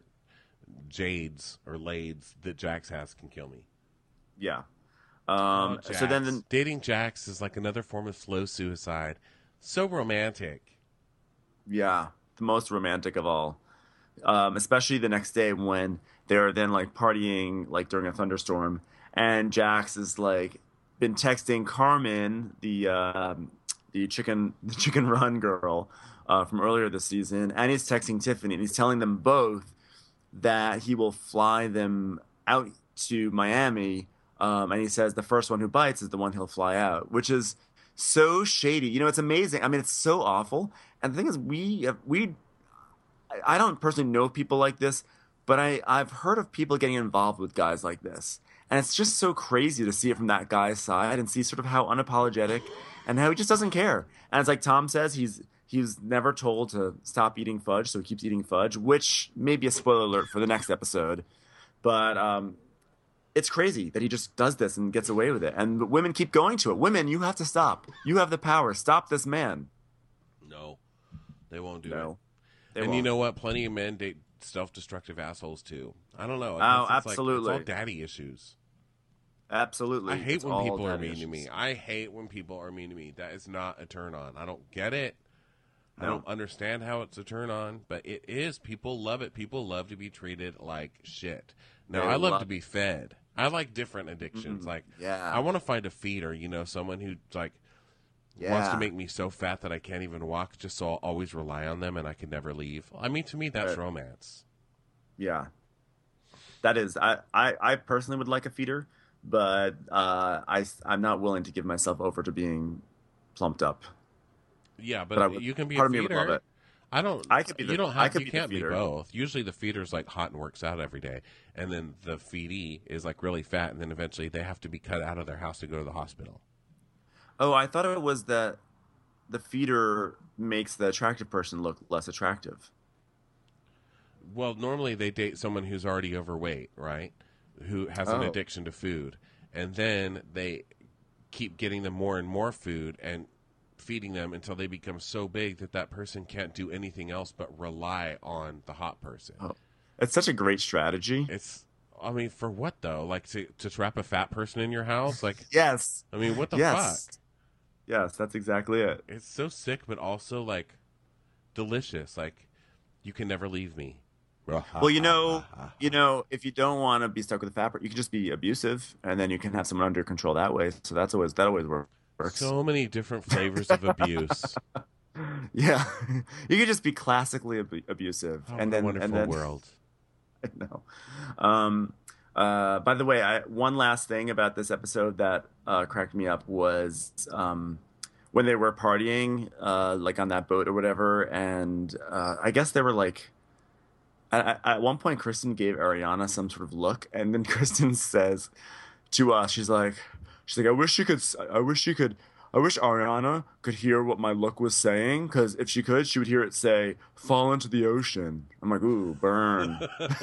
jades or lades that Jax has can kill me. Yeah. Um, Oh, so then, Jax. the, dating Jax is like another form of slow suicide. So romantic. yeah, the most romantic of all. Um, especially the next day when they're then like partying like during a thunderstorm, and Jax is like been texting Carmen, the um, the chicken the chicken run girl uh, from earlier this season, and he's texting Tiffany, and he's telling them both that he will fly them out to Miami. Um, and he says the first one who bites is the one he'll fly out, which is so shady. You know, it's amazing. I mean, it's so awful. And the thing is, we have, we I don't personally know people like this, but I I've heard of people getting involved with guys like this, and it's just so crazy to see it from that guy's side and see sort of how unapologetic and how he just doesn't care. And it's like Tom says, he's he's never told to stop eating fudge, so he keeps eating fudge, which may be a spoiler alert for the next episode, but um. It's crazy that he just does this and gets away with it. And women keep going to it. Women, you have to stop. You have the power. Stop this man. No, they won't do No. it. They and won't. you know what? Plenty of men date self-destructive assholes too. I don't know. Oh, I guess it's absolutely. Like, it's all daddy issues. Absolutely. I hate It's when all people are daddy mean to issues. me. I hate when people are mean to me. That is not a turn on. I don't get it. I No. don't understand how it's a turn on, but it is. People love it. People love to be treated like shit. Now, They I love love- to be fed. I like different addictions. Mhm. Like, Yeah. I want to find a feeder, you know, someone who, like, Yeah. wants to make me so fat that I can't even walk just so I'll always rely on them and I can never leave. I mean, to me, that's Right. romance. Yeah. That is. I, I, I personally would like a feeder, but uh, I, I'm not willing to give myself over to being plumped up. Yeah, but, But I would- you can be part a of me would feeder. love it. I don't. I could be you the- don't I have. could You be the can't be feeder. both. Usually, the feeder's like hot and works out every day, and then the feedee is like really fat, and then eventually they have to be cut out of their house to go to the hospital. Oh, I thought it was that the feeder makes the attractive person look less attractive. Well, normally they date someone who's already overweight, right? Who has an Oh. addiction to food, and then they keep getting them more and more food and feeding them until they become so big that that person can't do anything else but rely on the hot person. Oh. It's such a great strategy. It's, I mean, for what though? Like to to trap a fat person in your house? Like, Yes. I mean, what the yes. fuck? Yes, that's exactly it. It's so sick, but also like delicious. Like, you can never leave me. Well, you know, you know, if you don't want to be stuck with a fat person, you can just be abusive, and then you can have someone under control that way. So that's always that always works. So many different flavors of abuse. Yeah, you could just be classically ab- abusive, Oh, and what a then wonderful and then world. I know. Um, uh, by the way, I, one last thing about this episode that uh, cracked me up was um, when they were partying, uh, like on that boat or whatever, and uh, I guess they were like. At, at one point, Kristen gave Ariana some sort of look, and then Kristen says to us, "She's like, she's like, I wish she could, I wish she could, I wish Ariana could hear what my look was saying, because if she could, she would hear it say, fall into the ocean.'" I'm like, ooh, burn,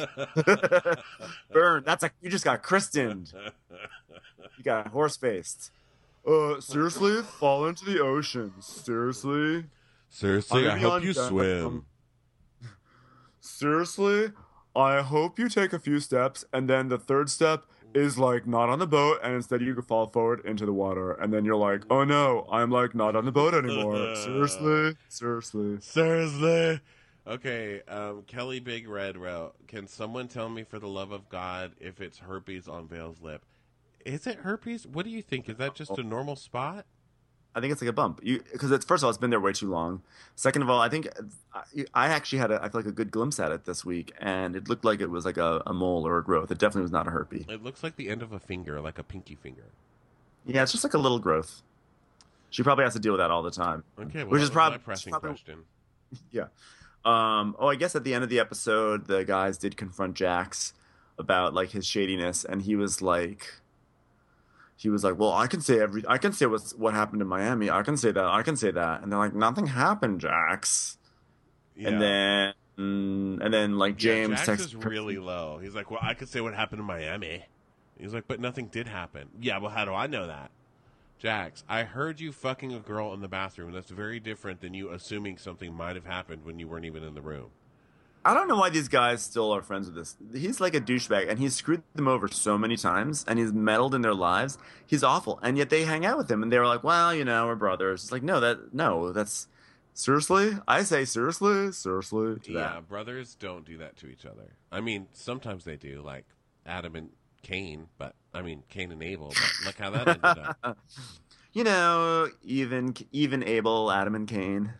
burn. That's like you just got Kristened. You got horse faced. Uh, seriously, fall into the ocean. Seriously, Seriously, I'm I gonna be hope on you deck. swim. Seriously, I hope you take a few steps, and then the third step is like not on the boat, and instead you can fall forward into the water, and then you're like, oh no, I'm like not on the boat anymore. Seriously, seriously. Seriously. Okay, um, Kelly Big Red wrote, can someone tell me for the love of God if it's herpes on Vale's lip? Is it herpes? What do you think? Is that just a normal spot? I think it's like a bump. You because it's first of all, it's been there way too long. Second of all, I think I, I actually had a, I feel like a good glimpse at it this week, and it looked like it was like a, a mole or a growth. It definitely was not a herpes. It looks like the end of a finger, like a pinky finger. Yeah, it's just like a little growth. She probably has to deal with that all the time. Okay, well, which that is was prob- my pressing probably- question. Yeah. Um, oh, I guess at the end of the episode, the guys did confront Jax about like his shadiness, and he was like, he was like, "Well, I can say every, I can say what's what happened in Miami. I can say that. I can say that." And they're like, "Nothing happened, Jax." Yeah. And then, mm, and then like James yeah, Jax texts is really low. He's like, well, I could say what happened in Miami. He's like, but nothing did happen. Yeah, well, how do I know that? Jax, I heard you fucking a girl in the bathroom. That's very different than you assuming something might have happened when you weren't even in the room. I don't know why these guys still are friends with this. He's like a douchebag, and he's screwed them over so many times, and he's meddled in their lives. He's awful, and yet they hang out with him, and they're like, "Well, you know, we're brothers." It's like, no, that no, that's seriously. I say seriously, seriously to Yeah, that. brothers don't do that to each other. I mean, sometimes they do, like Adam and Cain, but I mean, Cain and Abel. But look how that ended up. You know, even even Abel, Adam, and Cain.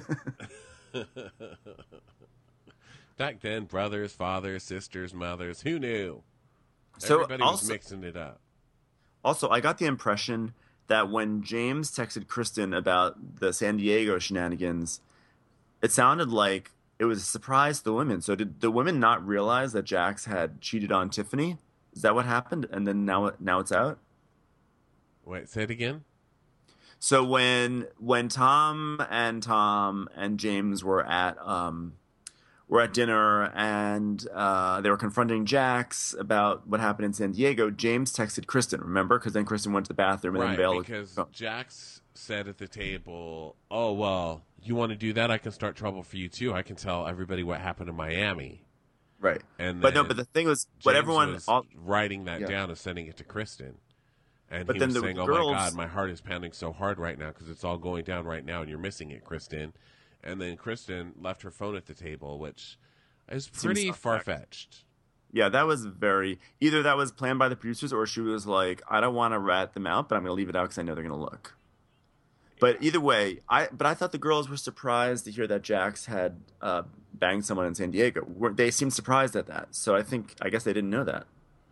Back then, brothers, fathers, sisters, mothers, who knew? So Everybody was also- mixing it up. Also, I got the impression that when James texted Kristen about the San Diego shenanigans, it sounded like it was a surprise to the women. So did the women not realize that Jax had cheated on Tiffany? Is that what happened? And then now now it's out? Wait, say it again? So when when Tom and Tom and James were at um were at dinner and uh, they were confronting Jax about what happened in San Diego, James texted Kristen, remember? Because then Kristen went to the bathroom and Right, then Vale because oh, Jax said at the table, oh, well, you want to do that? I can start trouble for you, too. I can tell everybody what happened in Miami. right. And But no, then but the thing was, what James everyone was all, writing that Yeah. down and sending it to Kristen. And But he then was the saying, oh, girls- my God, my heart is pounding so hard right now because it's all going down right now and you're missing it, Kristen. And then Kristen left her phone at the table, which is pretty suspect. far-fetched. yeah, that was very either that was planned by the producers or she was like, I don't want to rat them out, but I'm going to leave it out because I know they're going to look. But either way, I but I thought the girls were surprised to hear that Jax had uh, banged someone in San Diego. Were- They seemed surprised at that, so I think I guess they didn't know that.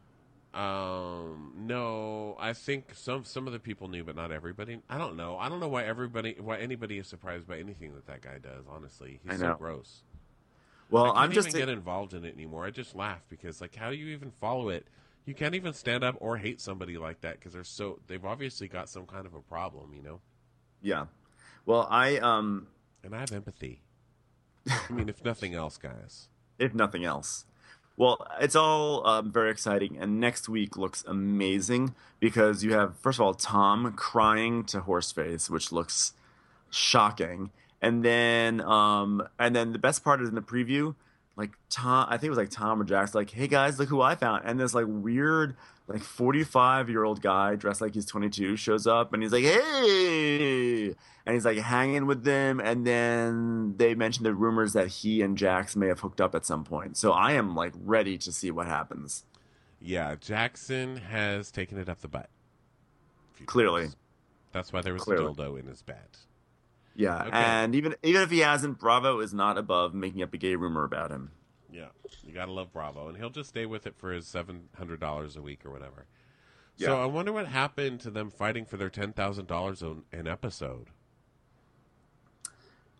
Um, no, I think some some of the people knew, but not everybody. I don't know. I don't know why everybody, why anybody is surprised by anything that that guy does. Honestly, he's I so know. gross. Well, I can't I'm just even get involved in it anymore. I just laugh because, like, how do you even follow it? You can't even stand up or hate somebody like that because they're so they've obviously got some kind of a problem, you know. yeah. Well, I um, And I have empathy. I mean, if nothing else, guys. if nothing else. Well, it's all um, very exciting, and next week looks amazing because you have, first of all, Tom crying to Horseface, which looks shocking, and then um, and then the best part is in the preview, like Tom, I think it was like Tom or Jax, like, hey guys, look who I found, and this like weird, like forty-five year old guy dressed like he's twenty-two shows up, and he's like, hey, and he's like hanging with them, and then they mentioned the rumors that he and Jax may have hooked up at some point. So I am like ready to see what happens. Yeah, Jackson has taken it up the butt. A few Clearly. times. That's why there was Clearly. a dildo in his bed. Yeah, Okay. and even even if he hasn't, Bravo is not above making up a gay rumor about him. Yeah, you gotta love Bravo, and he'll just stay with it for his seven hundred dollars a week or whatever. Yeah. So I wonder what happened to them fighting for their ten thousand dollars an episode.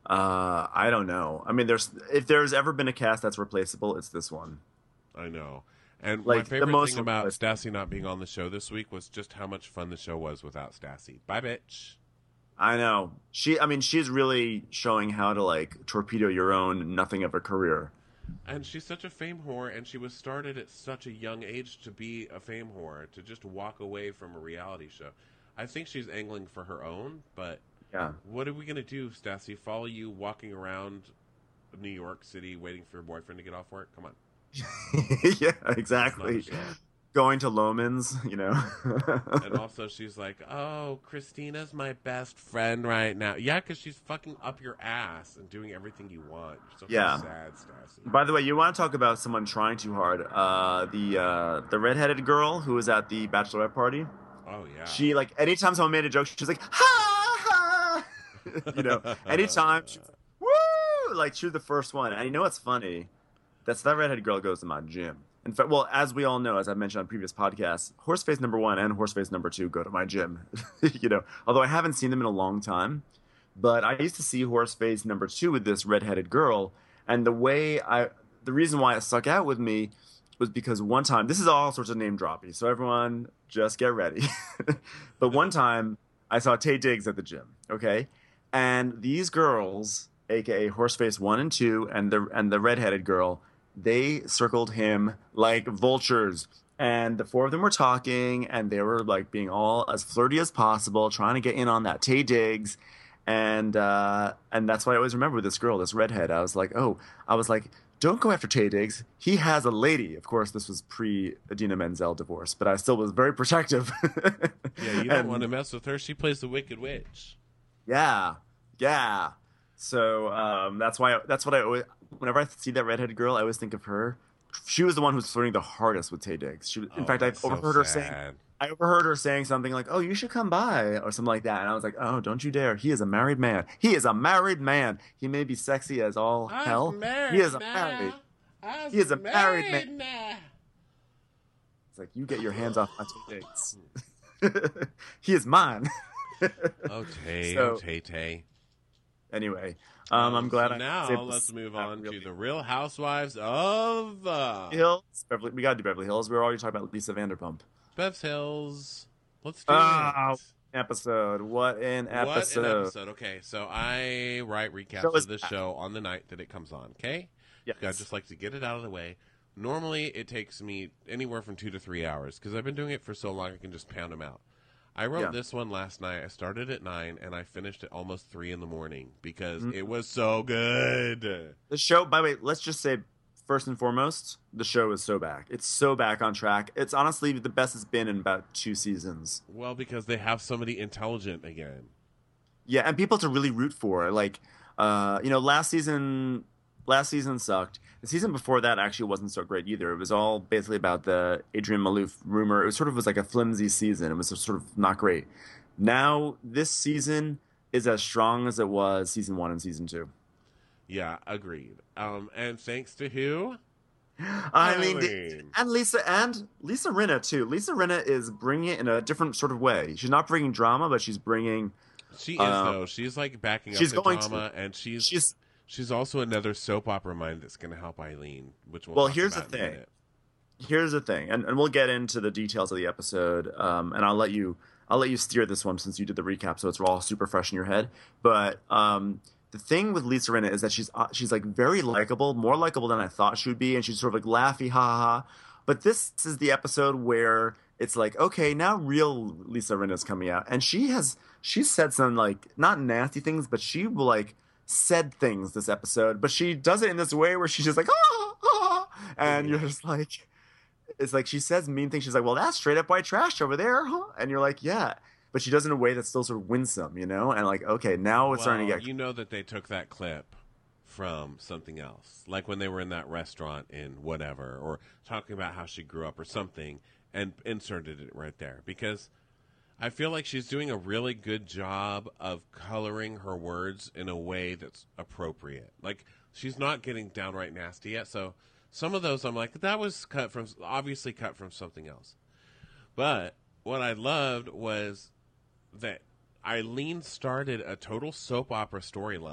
Uh, I don't know. I mean, there's if there's ever been a cast that's replaceable, it's this one. I know. And Like, my the favorite most thing about realistic. Stassi not being on the show this week was just how much fun the show was without Stassi. Bye, bitch. I know. She, I mean, she's really showing how to like torpedo your own nothing of a career. And she's such a fame whore, and she was started at such a young age to be a fame whore, to just walk away from a reality show. I think she's angling for her own, but Yeah. what are we going to do, Stassi? Follow you walking around New York City waiting for your boyfriend to get off work? Come on. Yeah, It's not a exactly. show. Going to Loman's, you know. And also, she's like, "Oh, Christina's my best friend right now." Yeah, because she's fucking up your ass and doing everything you want. You're so Yeah. sad, Stassi. By the way, you want to talk about someone trying too hard? Uh, the uh, the redheaded girl who was at the bachelorette party. Oh yeah. She like anytime someone made a joke, she was like, "Ha ha!" You know, anytime, she, woo! Like she was the first one. And you know what's funny? That's that redheaded girl goes to my gym. In fact, well, as we all know, as I mentioned on previous podcasts, Horseface number one and Horseface number two go to my gym. You know, although I haven't seen them in a long time, but I used to see Horseface number two with this redheaded girl, and the way I, the reason why it stuck out with me was because one time, this is all sorts of name droppy, so everyone just get ready. But one time, I saw Tay Diggs at the gym. Okay, and these girls, aka Horseface one and two, and the and the redheaded girl, they circled him like vultures. And the four of them were talking, and they were like being all as flirty as possible, trying to get in on that Tay Diggs. And uh, and that's why I always remember this girl, this redhead. I was like, oh, I was like, don't go after Tay Diggs. He has a lady. Of course, this was pre Adina Menzel divorce, but I still was very protective. Yeah, you don't And- want to mess with her. She plays the Wicked Witch. Yeah, yeah. So um, that's why that's what I always. Whenever I see that redheaded girl, I always think of her. She was the one who was flirting the hardest with Tay Diggs. She, was- in Oh, fact, I that's so overheard her saying, sad. I overheard her saying something like, "Oh, you should come by," or something like that. And I was like, "Oh, don't you dare! He is a married man. He is a married man. He may be sexy as all hell. He is a married. He is a married man." now. It's like, you get your hands off my Tay Diggs. He is mine. Oh, Tay, So- oh, Tay, Tay. Anyway, um, I'm glad So I now saved let's this- move uh, on really- to the Real Housewives of uh, Hills. Beverly, we gotta do Beverly Hills. We were already talking about Lisa Vanderpump. Bev's Hills. Let's do Oh, it. episode. What an episode. What an episode. Okay, so I write recaps Show us of the back. show on the night that it comes on, okay? Yes. I just like to get it out of the way. Normally, it takes me anywhere from two to three hours because I've been doing it for so long I can just pound them out. I wrote Yeah. this one last night. I started at nine and I finished at almost three in the morning because Mm. it was so good. The show, by the way, let's just say, first and foremost, the show is so back. It's so back on track. It's honestly the best it's been in about two seasons. Well, because they have somebody intelligent again. Yeah, and people to really root for. Like, uh, you know, last season, last season sucked. The season before that actually wasn't so great either. It was all basically about the Adrian Malouf rumor. It was sort of was like a flimsy season. It was sort of not great. Now this season is as strong as it was season one and season two. Yeah, agreed. Um, and thanks to who? I mean, Eileen. and Lisa and Lisa Rinna too. Lisa Rinna is bringing it in a different sort of way. She's not bringing drama, but she's bringing. She is Um, though. She's like backing up she's the going to. drama, and she's She's she's also another soap opera mind that's going to help Eileen. Which we'll Well, talk here's about the in a thing. minute. here's the thing, and, and we'll get into the details of the episode. Um, and I'll let you I'll let you steer this one since you did the recap, so it's all super fresh in your head. But um, the thing with Lisa Rinna is that she's uh, she's like very likable, more likable than I thought she would be, and she's sort of like laughy, ha ha ha. But this is the episode where it's like, okay, now real Lisa Rinna is coming out, and she has she's said some like not nasty things, but she like said things this episode, but she does it in this way where she's just like, ah, ah, and you're just like, it's like she says mean things. She's like, well, that's straight up white trash over there, huh? And you're like, yeah. But she does it in a way that's still sort of winsome, you know? And like, okay, now it's starting to Well, get. you know that they took that clip from something else, like when they were in that restaurant in whatever, or talking about how she grew up or something, and inserted it right there because I feel like she's doing a really good job of coloring her words in a way that's appropriate. Like she's not getting downright nasty yet, so some of those I'm like, that was cut from obviously cut from something else. But what I loved was that Eileen started a total soap opera storyline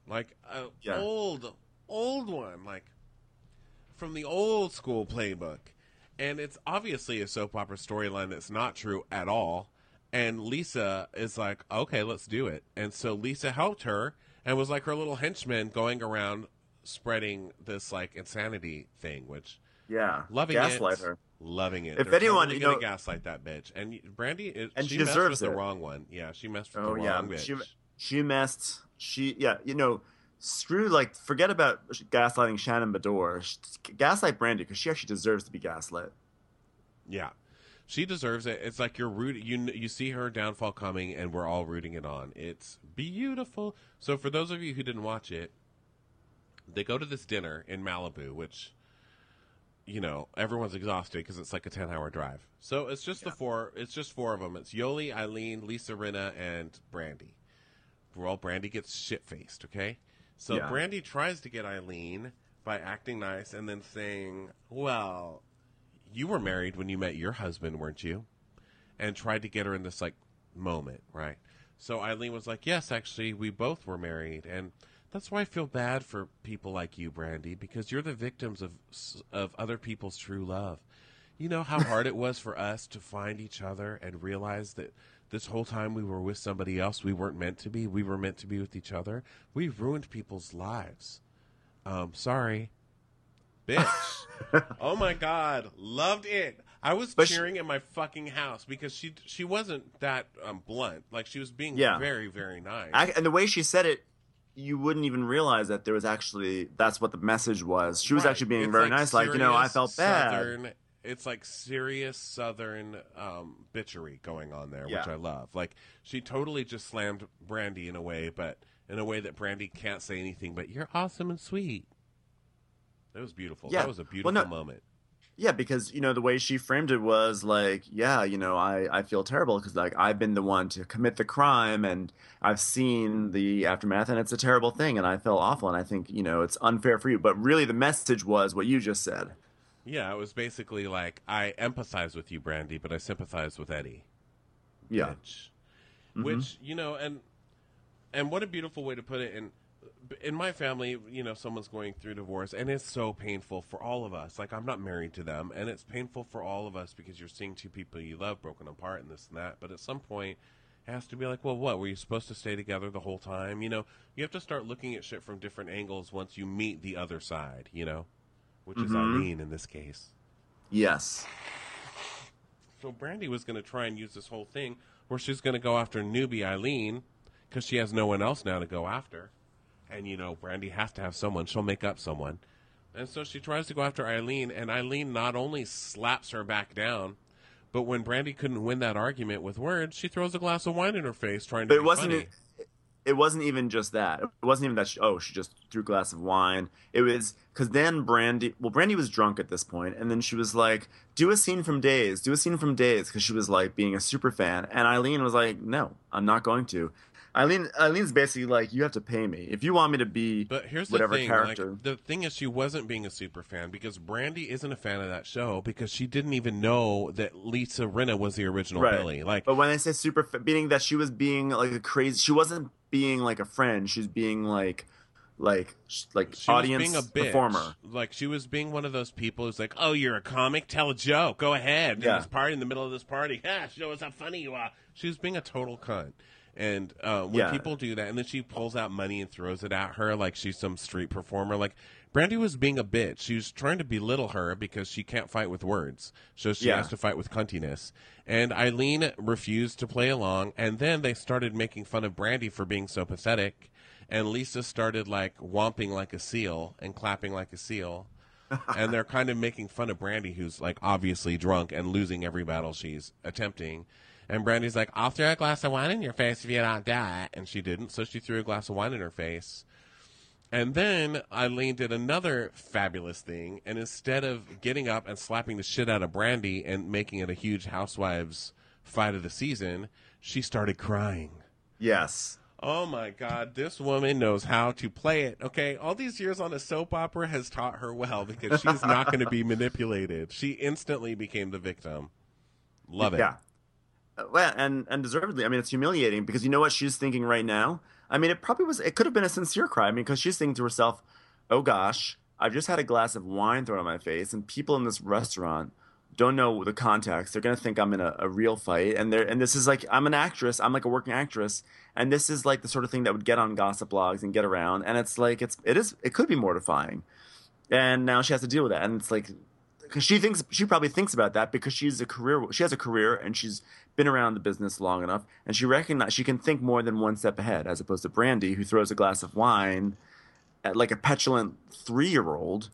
like a Yeah. old, old one, like from the old school playbook. And it's obviously a soap opera storyline that's not true at all. And Lisa is like, okay, let's do it. And so Lisa helped her and was like her little henchman going around spreading this like insanity thing, which Yeah. loving Gaslight it, her. loving it. If They're anyone, totally you gonna know- gaslight that bitch. And Brandy, it, And she, she messed deserves with the it. wrong one. Yeah, she messed with Oh the yeah. wrong bitch. She she messed. She yeah. You know, screw like forget about gaslighting Shannon Bedore. Sh- Gaslight Brandy because she actually deserves to be gaslit. Yeah, she deserves it. It's like you're rooting. You you see her downfall coming, and we're all rooting it on. It's beautiful. So for those of you who didn't watch it, they go to this dinner in Malibu, which, you know, everyone's exhausted because it's like a ten-hour drive. So it's just the four. It's just four of them. It's Yoli, Eileen, Lisa Rinna, and Brandy. Well, Brandy gets shit-faced. Okay, so Yeah. Brandy tries to get Eileen by acting nice and then saying, "Well, you were married when you met your husband, weren't you?" And tried to get her in this like moment, right? So Eileen was like, "Yes, actually, we both were married, and that's why I feel bad for people like you, Brandy, because you're the victims of of other people's true love. You know how hard it was for us to find each other and realize that this whole time we were with somebody else, we weren't meant to be. We were meant to be with each other. We ruined people's lives. Um, sorry." Bitch. Oh my God. Loved it. I was But she- cheering in my fucking house because she she wasn't that um, blunt. Like she was being Yeah. very, very nice. I, and the way she said it, you wouldn't even realize that there was actually that's what the message was. She was Right. actually being It's very like nice, like you know, I serious felt bad. Southern, it's like serious Southern um, bitchery going on there, which Yeah. I love. Like she totally just slammed Brandy in a way, but in a way that Brandy can't say anything. But you're awesome and sweet. That was beautiful. Yeah. That was a Well, beautiful no- moment. Yeah, because you know the way she framed it was like, yeah, you know, I I feel terrible because like I've been the one to commit the crime and I've seen the aftermath and it's a terrible thing and I feel awful and I think you know it's unfair for you. But really, the message was what you just said. Yeah, it was basically like I empathize with you, Brandy, but I sympathize with Eddie. Yeah, Bitch. Which you know, and and what a beautiful way to put it. And in my family, you know, someone's going through divorce, and it's so painful for all of us. Like I'm not married to them, and it's painful for all of us because you're seeing two people you love broken apart and this and that. But at some point, it has to be like, well, what were you supposed to stay together the whole time? You know, you have to start looking at shit from different angles once you meet the other side. You know, which is Eileen in this case. yes, So Brandy was going to try and use this whole thing where she's going to go after newbie Eileen because she has no one else now to go after. And, you know, Brandy has to have someone. She'll make up someone. And so she tries to go after Eileen, and Eileen not only slaps her back down, but when Brandy couldn't win that argument with words, she throws a glass of wine in her face trying to but it be wasn't. funny. It wasn't even just that. It wasn't even that. She, oh, she just threw a glass of wine. It was because then Brandy. Well, Brandy was drunk at this point, and then she was like, "Do a scene from Days. Do a scene from Days," because she was like being a super fan. And Eileen was like, "No, I'm not going to." Eileen. Eileen's basically like, "You have to pay me if you want me to be But here's the whatever thing, character." like, the thing is she wasn't being a super fan because Brandy isn't a fan of that show because she didn't even know that Lisa Rinna was the original Right. Billy. Like, But when I say super, fa- meaning that she was being like a crazy. She wasn't being like a friend. She was being like, like, sh- like she audience was being a bitch. performer. Like she was being one of those people who's like, "Oh, you're a comic? Tell a joke. Go ahead. Yeah. In this party, in the middle of this party, ha, show us how funny you are." She was being a total cunt. And uh, when Yeah. people do that, and then she pulls out money and throws it at her like she's some street performer, like Brandy was being a bitch. She was trying to belittle her because she can't fight with words, so she Yeah. has to fight with cuntiness. And Eileen refused to play along, and then they started making fun of Brandy for being so pathetic. And Lisa started like whomping like a seal and clapping like a seal. And they're kind of making fun of Brandy, who's like obviously drunk and losing every battle she's attempting. And Brandy's like, "I'll throw a glass of wine in your face if you don't do it." And she didn't, so she threw a glass of wine in her face. And then Eileen did another fabulous thing, and instead of getting up and slapping the shit out of Brandy and making it a huge housewives fight of the season, she started crying. Yes. Oh my God, this woman knows how to play it. Okay, all these years on a soap opera has taught her well because she's not going to be manipulated. She instantly became the victim. Love it. Yeah. Uh, Well, and and deservedly. I mean, it's humiliating because you know what she's thinking right now. I mean, it probably was. It could have been a sincere cry. I mean, because she's thinking to herself, "Oh gosh, I've just had a glass of wine thrown on my face, and people in this restaurant don't know the context. They're gonna think I'm in a, a real fight, and they're and this is like I'm an actress. I'm like a working actress, and this is like the sort of thing that would get on gossip blogs and get around. And it's like it's it is it could be mortifying, and now she has to deal with that. And it's like because she thinks she probably thinks about that because she's a career she has a career and she's been around the business long enough, and she recognize she can think more than one step ahead, as opposed to Brandy, who throws a glass of wine at like a petulant three year old.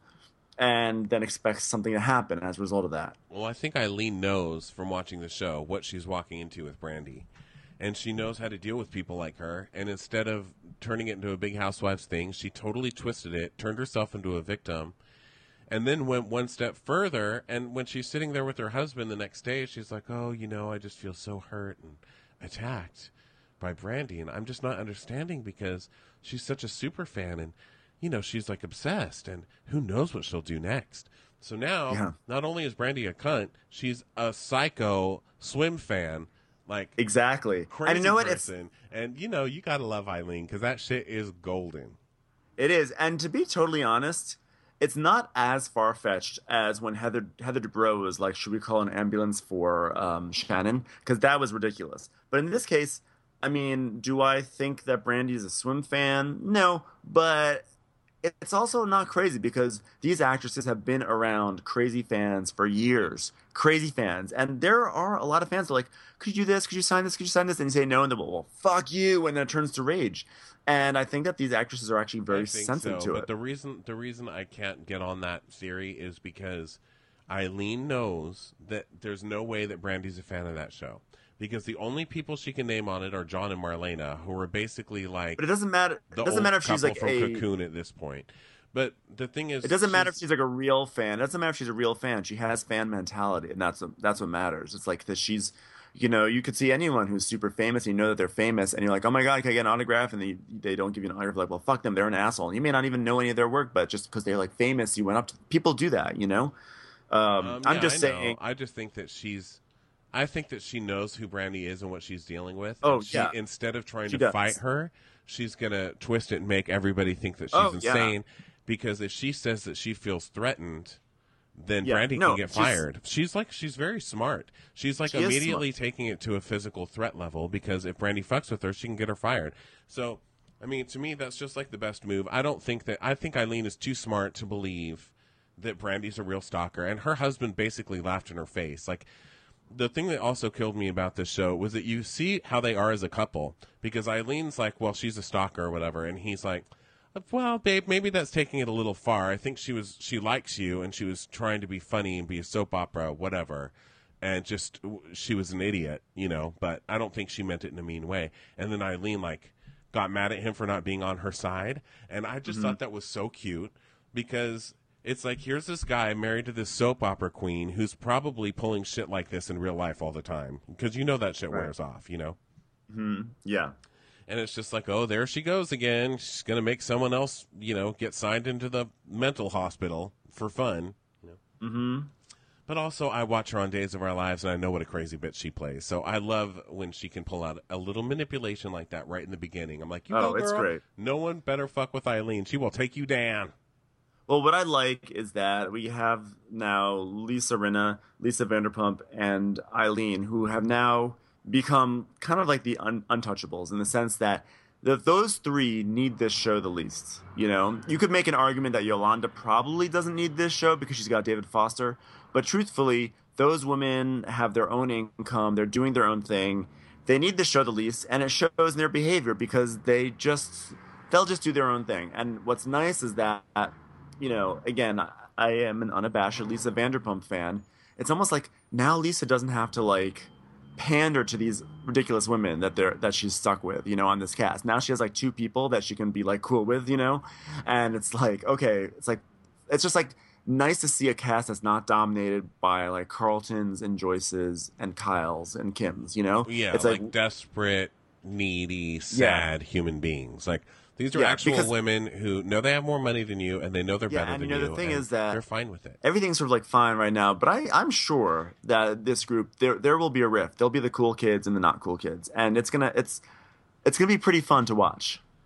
And then expects something to happen as a result of that. Well, I think Eileen knows from watching the show what she's walking into with Brandy. And she knows how to deal with people like her. And instead of turning it into a Big Housewives thing, she totally twisted it, turned herself into a victim, and then went one step further. And when she's sitting there with her husband the next day, she's like, oh, you know, I just feel so hurt and attacked by Brandy. And I'm just not understanding because she's such a super fan. And you know, she's like obsessed, and who knows what she'll do next. So now, yeah. Not only is Brandy a cunt, she's a psycho swim fan, like exactly. Crazy and you know what? person. It's, and you know, you gotta love Eileen because that shit is golden. It is, and to be totally honest, it's not as far fetched as when Heather Heather Dubrow was like, "Should we call an ambulance for um, Shannon?" Because that was ridiculous. But in this case, I mean, do I think that Brandy is a swim fan? No, but it's also not crazy because these actresses have been around crazy fans for years. Crazy fans. And there are a lot of fans that are like, could you do this? Could you sign this? Could you sign this? And you say no, and they're, well, fuck you. And then it turns to rage. And I think that these actresses are actually very sensitive so, to but it. But the reason, the reason I can't get on that theory is because Eileen knows that there's no way that Brandy's a fan of that show. Because the only people she can name on it are John and Marlena, who are basically like. But it doesn't matter. It doesn't matter if she's like from a Cocoon at this point. But the thing is, it doesn't matter if she's like a real fan. It doesn't matter if she's a real fan. She has fan mentality, and that's that's what matters. It's like that she's, you know, you could see anyone who's super famous, and you know that they're famous, and you're like, oh my god, can I get an autograph? And they they don't give you an autograph. Like, well, fuck them, they're an asshole. And you may not even know any of their work, but just because they're like famous, you went up to people do that, you know. Um, um, I'm yeah, just I saying. Know. I just think that she's. I think that she knows who Brandy is and what she's dealing with. Oh, she, yeah. Instead of trying she to does. fight her, she's going to twist it and make everybody think that she's oh, insane. Yeah. Because if she says that she feels threatened, then yeah. Brandy no, can get she's, fired. She's like, she's very smart. She's like she immediately taking it to a physical threat level because if Brandy fucks with her, she can get her fired. So, I mean, to me, that's just like the best move. I don't think that, I think Eileen is too smart to believe that Brandy's a real stalker. And her husband basically laughed in her face. Like, the thing that also killed me about this show was that you see how they are as a couple, because Eileen's like, well, she's a stalker or whatever, and he's like, well, babe, maybe that's taking it a little far. I think she was she likes you, and she was trying to be funny and be a soap opera, whatever, and just she was an idiot, you know. But I don't think she meant it in a mean way. And then Eileen like got mad at him for not being on her side, and I just mm-hmm. thought that was so cute because. It's like, here's this guy married to this soap opera queen who's probably pulling shit like this in real life all the time. Because you know that shit right. wears off, you know? Mm-hmm. Yeah. And it's just like, oh, there she goes again. She's going to make someone else, you know, get signed into the mental hospital for fun. You know? Mm-hmm. But also, I watch her on Days of Our Lives, and I know what a crazy bitch she plays. So I love when she can pull out a little manipulation like that right in the beginning. I'm like, you oh, go, girl. It's great. No one better fuck with Eileen. She will take you down. Well, what I like is that we have now Lisa Rinna, Lisa Vanderpump, and Eileen, who have now become kind of like the un- untouchables in the sense that the, those three need this show the least. You know, you could make an argument that Yolanda probably doesn't need this show because she's got David Foster, but truthfully, those women have their own income. They're doing their own thing. They need this show the least, and it shows in their behavior because they just they'll just do their own thing. And what's nice is that. You know, again, I am an unabashed Lisa Vanderpump fan. It's almost like now Lisa doesn't have to like pander to these ridiculous women that they're that she's stuck with, you know, on this cast. Now she has like two people that she can be like cool with, you know, and it's like okay, it's like it's just like nice to see a cast that's not dominated by like Carltons and Joyces and Kyles and Kims, you know. Yeah, it's like, like desperate, needy, sad yeah. human beings, like. These are yeah, actual because, women who know they have more money than you, and they know they're yeah, better and than you. you. Know, the thing is that they're fine with it. Everything's sort of like fine right now, but I, I'm sure that this group there there will be a rift. There'll be the cool kids and the not cool kids, and it's gonna it's it's gonna be pretty fun to watch.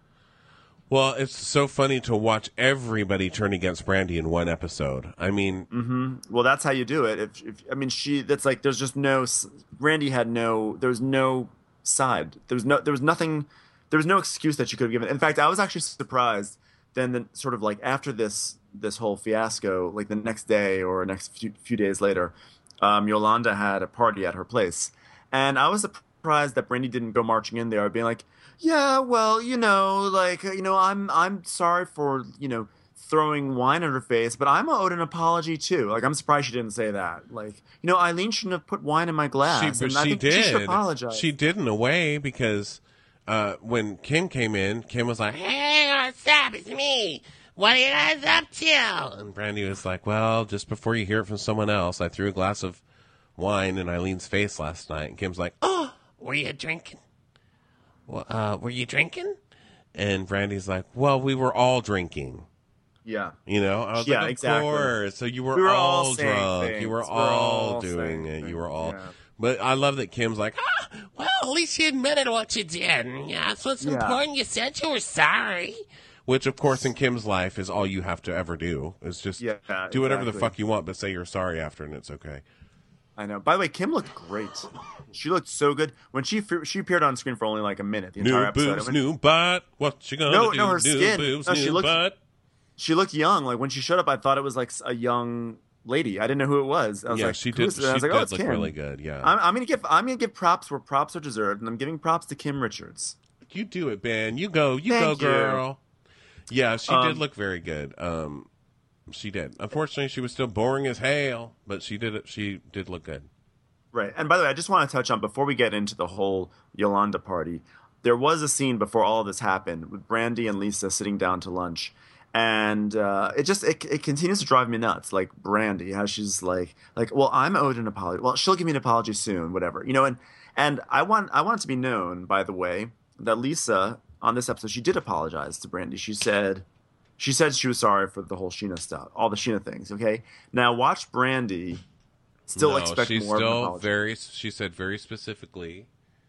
Well, it's so funny to watch everybody turn against Brandy in one episode. I mean, Mm-hmm. Well, that's how you do it. If, if I mean, she. That's like there's just no. Brandy had no. There was no side. There was no. There was nothing. There was no excuse that she could have given. In fact, I was actually surprised. Then, the, sort of like after this this whole fiasco, like the next day or next few, few days later, um, Yolanda had a party at her place, and I was surprised that Brandy didn't go marching in there, being like, "Yeah, well, you know, like you know, I'm I'm sorry for you know." throwing wine in her face, but I'm owed an apology too. Like, I'm surprised she didn't say that. Like, you know, Eileen shouldn't have put wine in my glass. she, but and I she think did. She should apologize. She did in a way because uh, when Kim came in, Kim was like, Hey, what's up? It's me. What are you guys up to? and Brandy was like, well, just before you hear it from someone else, I threw a glass of wine in Eileen's face last night. And Kim's like, oh, Were you drinking? Well, uh, were you drinking? and Brandy's like, well, we were all drinking. yeah. You know, I was Yeah, like, of exactly. course. So you were, We were all, all saying drunk. things. You were We were all all doing saying it. You things, were all. yeah. But I love that Kim's like, ah, Well, at least you admitted what you did. Yeah, that's what's Yeah. important. You said you were sorry. which of course in Kim's life is all you have to ever do is just Yeah, do whatever the exactly. fuck you want, but say you're sorry after, and it's okay. I know. By the way, Kim looked great. She looked so good when she she appeared on screen for only like a minute. The entire New episode. boobs, When- new butt. What you gonna No, do? no, her new skin. boobs, No, new she looked- butt. She looked young. Like when she showed up, I thought it was like a young lady. I didn't know who it was. I was Yeah, like, she who did. is She it? I was like, did oh, it's look Kim. really good. Yeah, I'm, I'm gonna give I'm gonna give props where props are deserved, and I'm giving props to Kim Richards. you do it, Ben. You go, you Thank go, you. girl. Yeah, she Um, did look very good. Um, she did. Unfortunately, she was still boring as hell, but she did it. She did look good. Right. And by the way, I just want to touch on before we get into the whole Yolanda party. There was a scene before all of this happened with Brandy and Lisa sitting down to lunch, and uh, it just it, it continues to drive me nuts. Like Brandy, how she's like like, well, I'm owed an apology. Well, she'll give me an apology soon, whatever, you know. And and I want I want it to be known, by the way, that Lisa on this episode she did apologize to Brandy. She said. She said she was sorry for the whole Sheena stuff, all the Sheena things. Okay, now watch Brandy. Still no, expect she's more of an still apology. very. She said very specifically,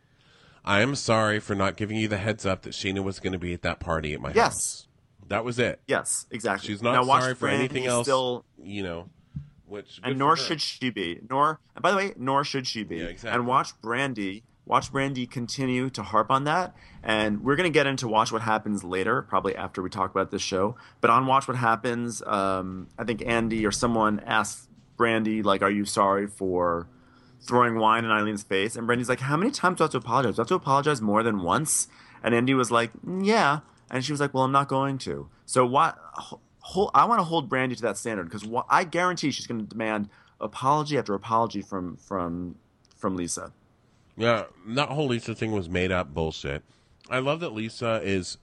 "I am sorry for not giving you the heads up that Sheena was going to be at that party at my Yes. house." That was it. Yes, exactly. She's not now, watch sorry for Brandy anything else. Still, You know, which good and for nor her. should she be. Nor, and by the way, nor should she be. Yeah, exactly. And watch Brandy. Watch Brandy continue to harp on that. And we're going to get into Watch What Happens later, probably after we talk about this show. But on Watch What Happens, um, I think Andy or someone asked Brandy, like, are you sorry for throwing wine in Eileen's face? And Brandy's like, how many times do I have to apologize? Do I have to apologize more than once? And Andy was like, "Mm, yeah. And she was like, well, I'm not going to. So what? Hold, I want to hold Brandy to that standard because I guarantee she's going to demand apology after apology from from from Lisa. Yeah, that whole Lisa thing was made up bullshit. I love that Lisa is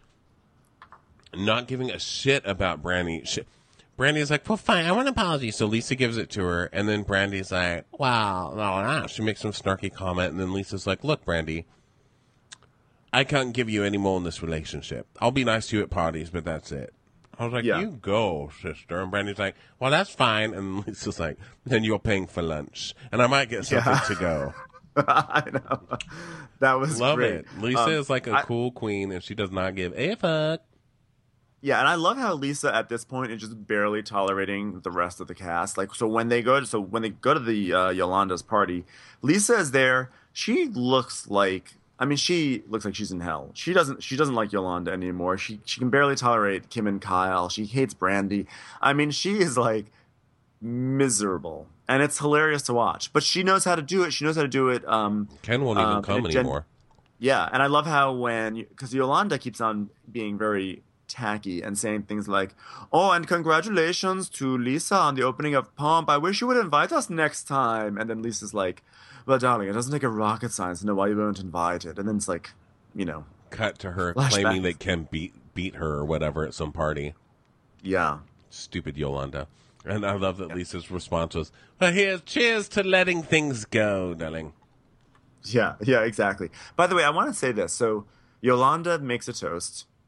not giving a shit about Brandy. She, Brandy's like, well, fine, I want an apology. So Lisa gives it to her, and then Brandy's like, well, no, no. She makes some snarky comment, and then Lisa's like, look, Brandy, I can't give you any more in this relationship. I'll be nice to you at parties, but that's it. I was like, Yeah. you go, sister. And Brandy's like, well, that's fine. And Lisa's like, then you're paying for lunch, and I might get something Yeah. to go. I know. That was Love great. it. Lisa Um, is like a I- cool queen, and she does not give a fuck. Yeah, and I love how Lisa at this point is just barely tolerating the rest of the cast. Like, so when they go to so when they go to the uh, Yolanda's party, Lisa is there. She looks like I mean, she looks like she's in hell. She doesn't she doesn't like Yolanda anymore. She she can barely tolerate Kim and Kyle. She hates Brandy. I mean, she is like miserable, and it's hilarious to watch. But she knows how to do it. She knows how to do it. Um, Ken won't even Um, come and Jen- anymore. Yeah, and I love how when because Yolanda keeps on being very tacky and saying things like, "Oh, and congratulations to Lisa on the opening of Pomp. I wish you would invite us next time." And then Lisa's like, "Well, darling, it doesn't take a rocket science to know why you weren't invited." And then it's like, you know, Cut to her Flashback. claiming that Ken beat beat her or whatever at some party. yeah, Stupid Yolanda. And I love that Lisa's response was, well, here's cheers to letting things go, darling. yeah, yeah, exactly. By the way, I want to say this. So Yolanda makes a toast,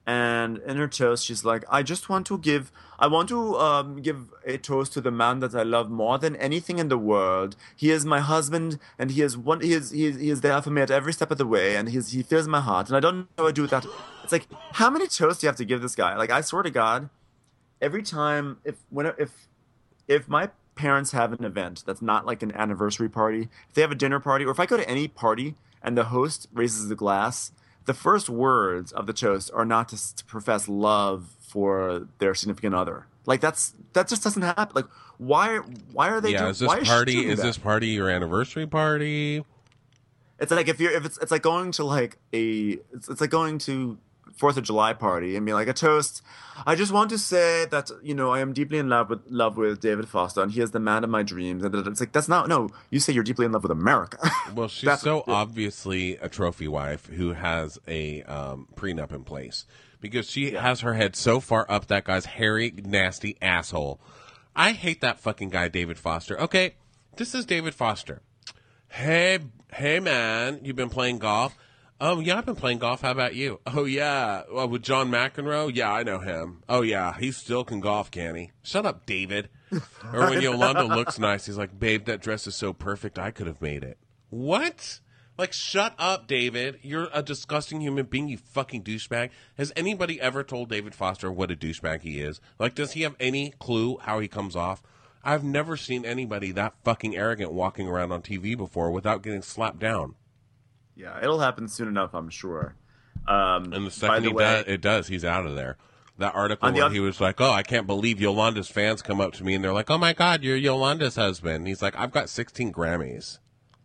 And in her toast, she's like, "I just want to give, I want to um, give a toast to the man that I love more than anything in the world. He is my husband, and he is one. He is he is, he is there for me at every step of the way, and he's he fills my heart. And I don't know how I do that. It's like, how many toasts do you have to give this guy? Like, I swear to God, every time if when if if my parents have an event that's not like an anniversary party, if they have a dinner party, or if I go to any party and the host raises the glass, the first words of the toast are not to, to profess love for their significant other. Like that's that just doesn't happen. Like why why are they? Yeah, doing, is this why party? she doing Is that? this party your anniversary party? It's like if you're if it's it's like going to like a it's, it's like going to Fourth of July party and being like a toast. I just want to say that you know I am deeply in love with love with David Foster and he is the man of my dreams. And it's like that's not no. You say you're deeply in love with America. Well, she's That's- so obviously a trophy wife who has a um, prenup in place because she Yeah. has her head so far up that guy's hairy, nasty asshole. I hate that fucking guy, David Foster. Okay, this is David Foster. Hey, hey, man, you've been playing golf? Oh, yeah, I've been playing golf. How about you? Oh, yeah. Well, with John McEnroe? Yeah, I know him. Oh, yeah, he still can golf, can he? Shut up, David. Or when Yolanda looks nice, he's like, babe, that dress is so perfect, I could have made it. What? Like, shut up, David. You're a disgusting human being, you fucking douchebag. Has anybody ever told David Foster what a douchebag he is? Like, does he have any clue how he comes off? I've never seen anybody that fucking arrogant walking around on T V before without getting slapped down. Yeah, it'll happen soon enough, I'm sure. Um, And the by second the he way, does, it does, he's out of there. That article On the where oth- he was like, oh, I can't believe Yolanda's fans come up to me and they're like, oh my God, you're Yolanda's husband. And he's like, I've got sixteen Grammys.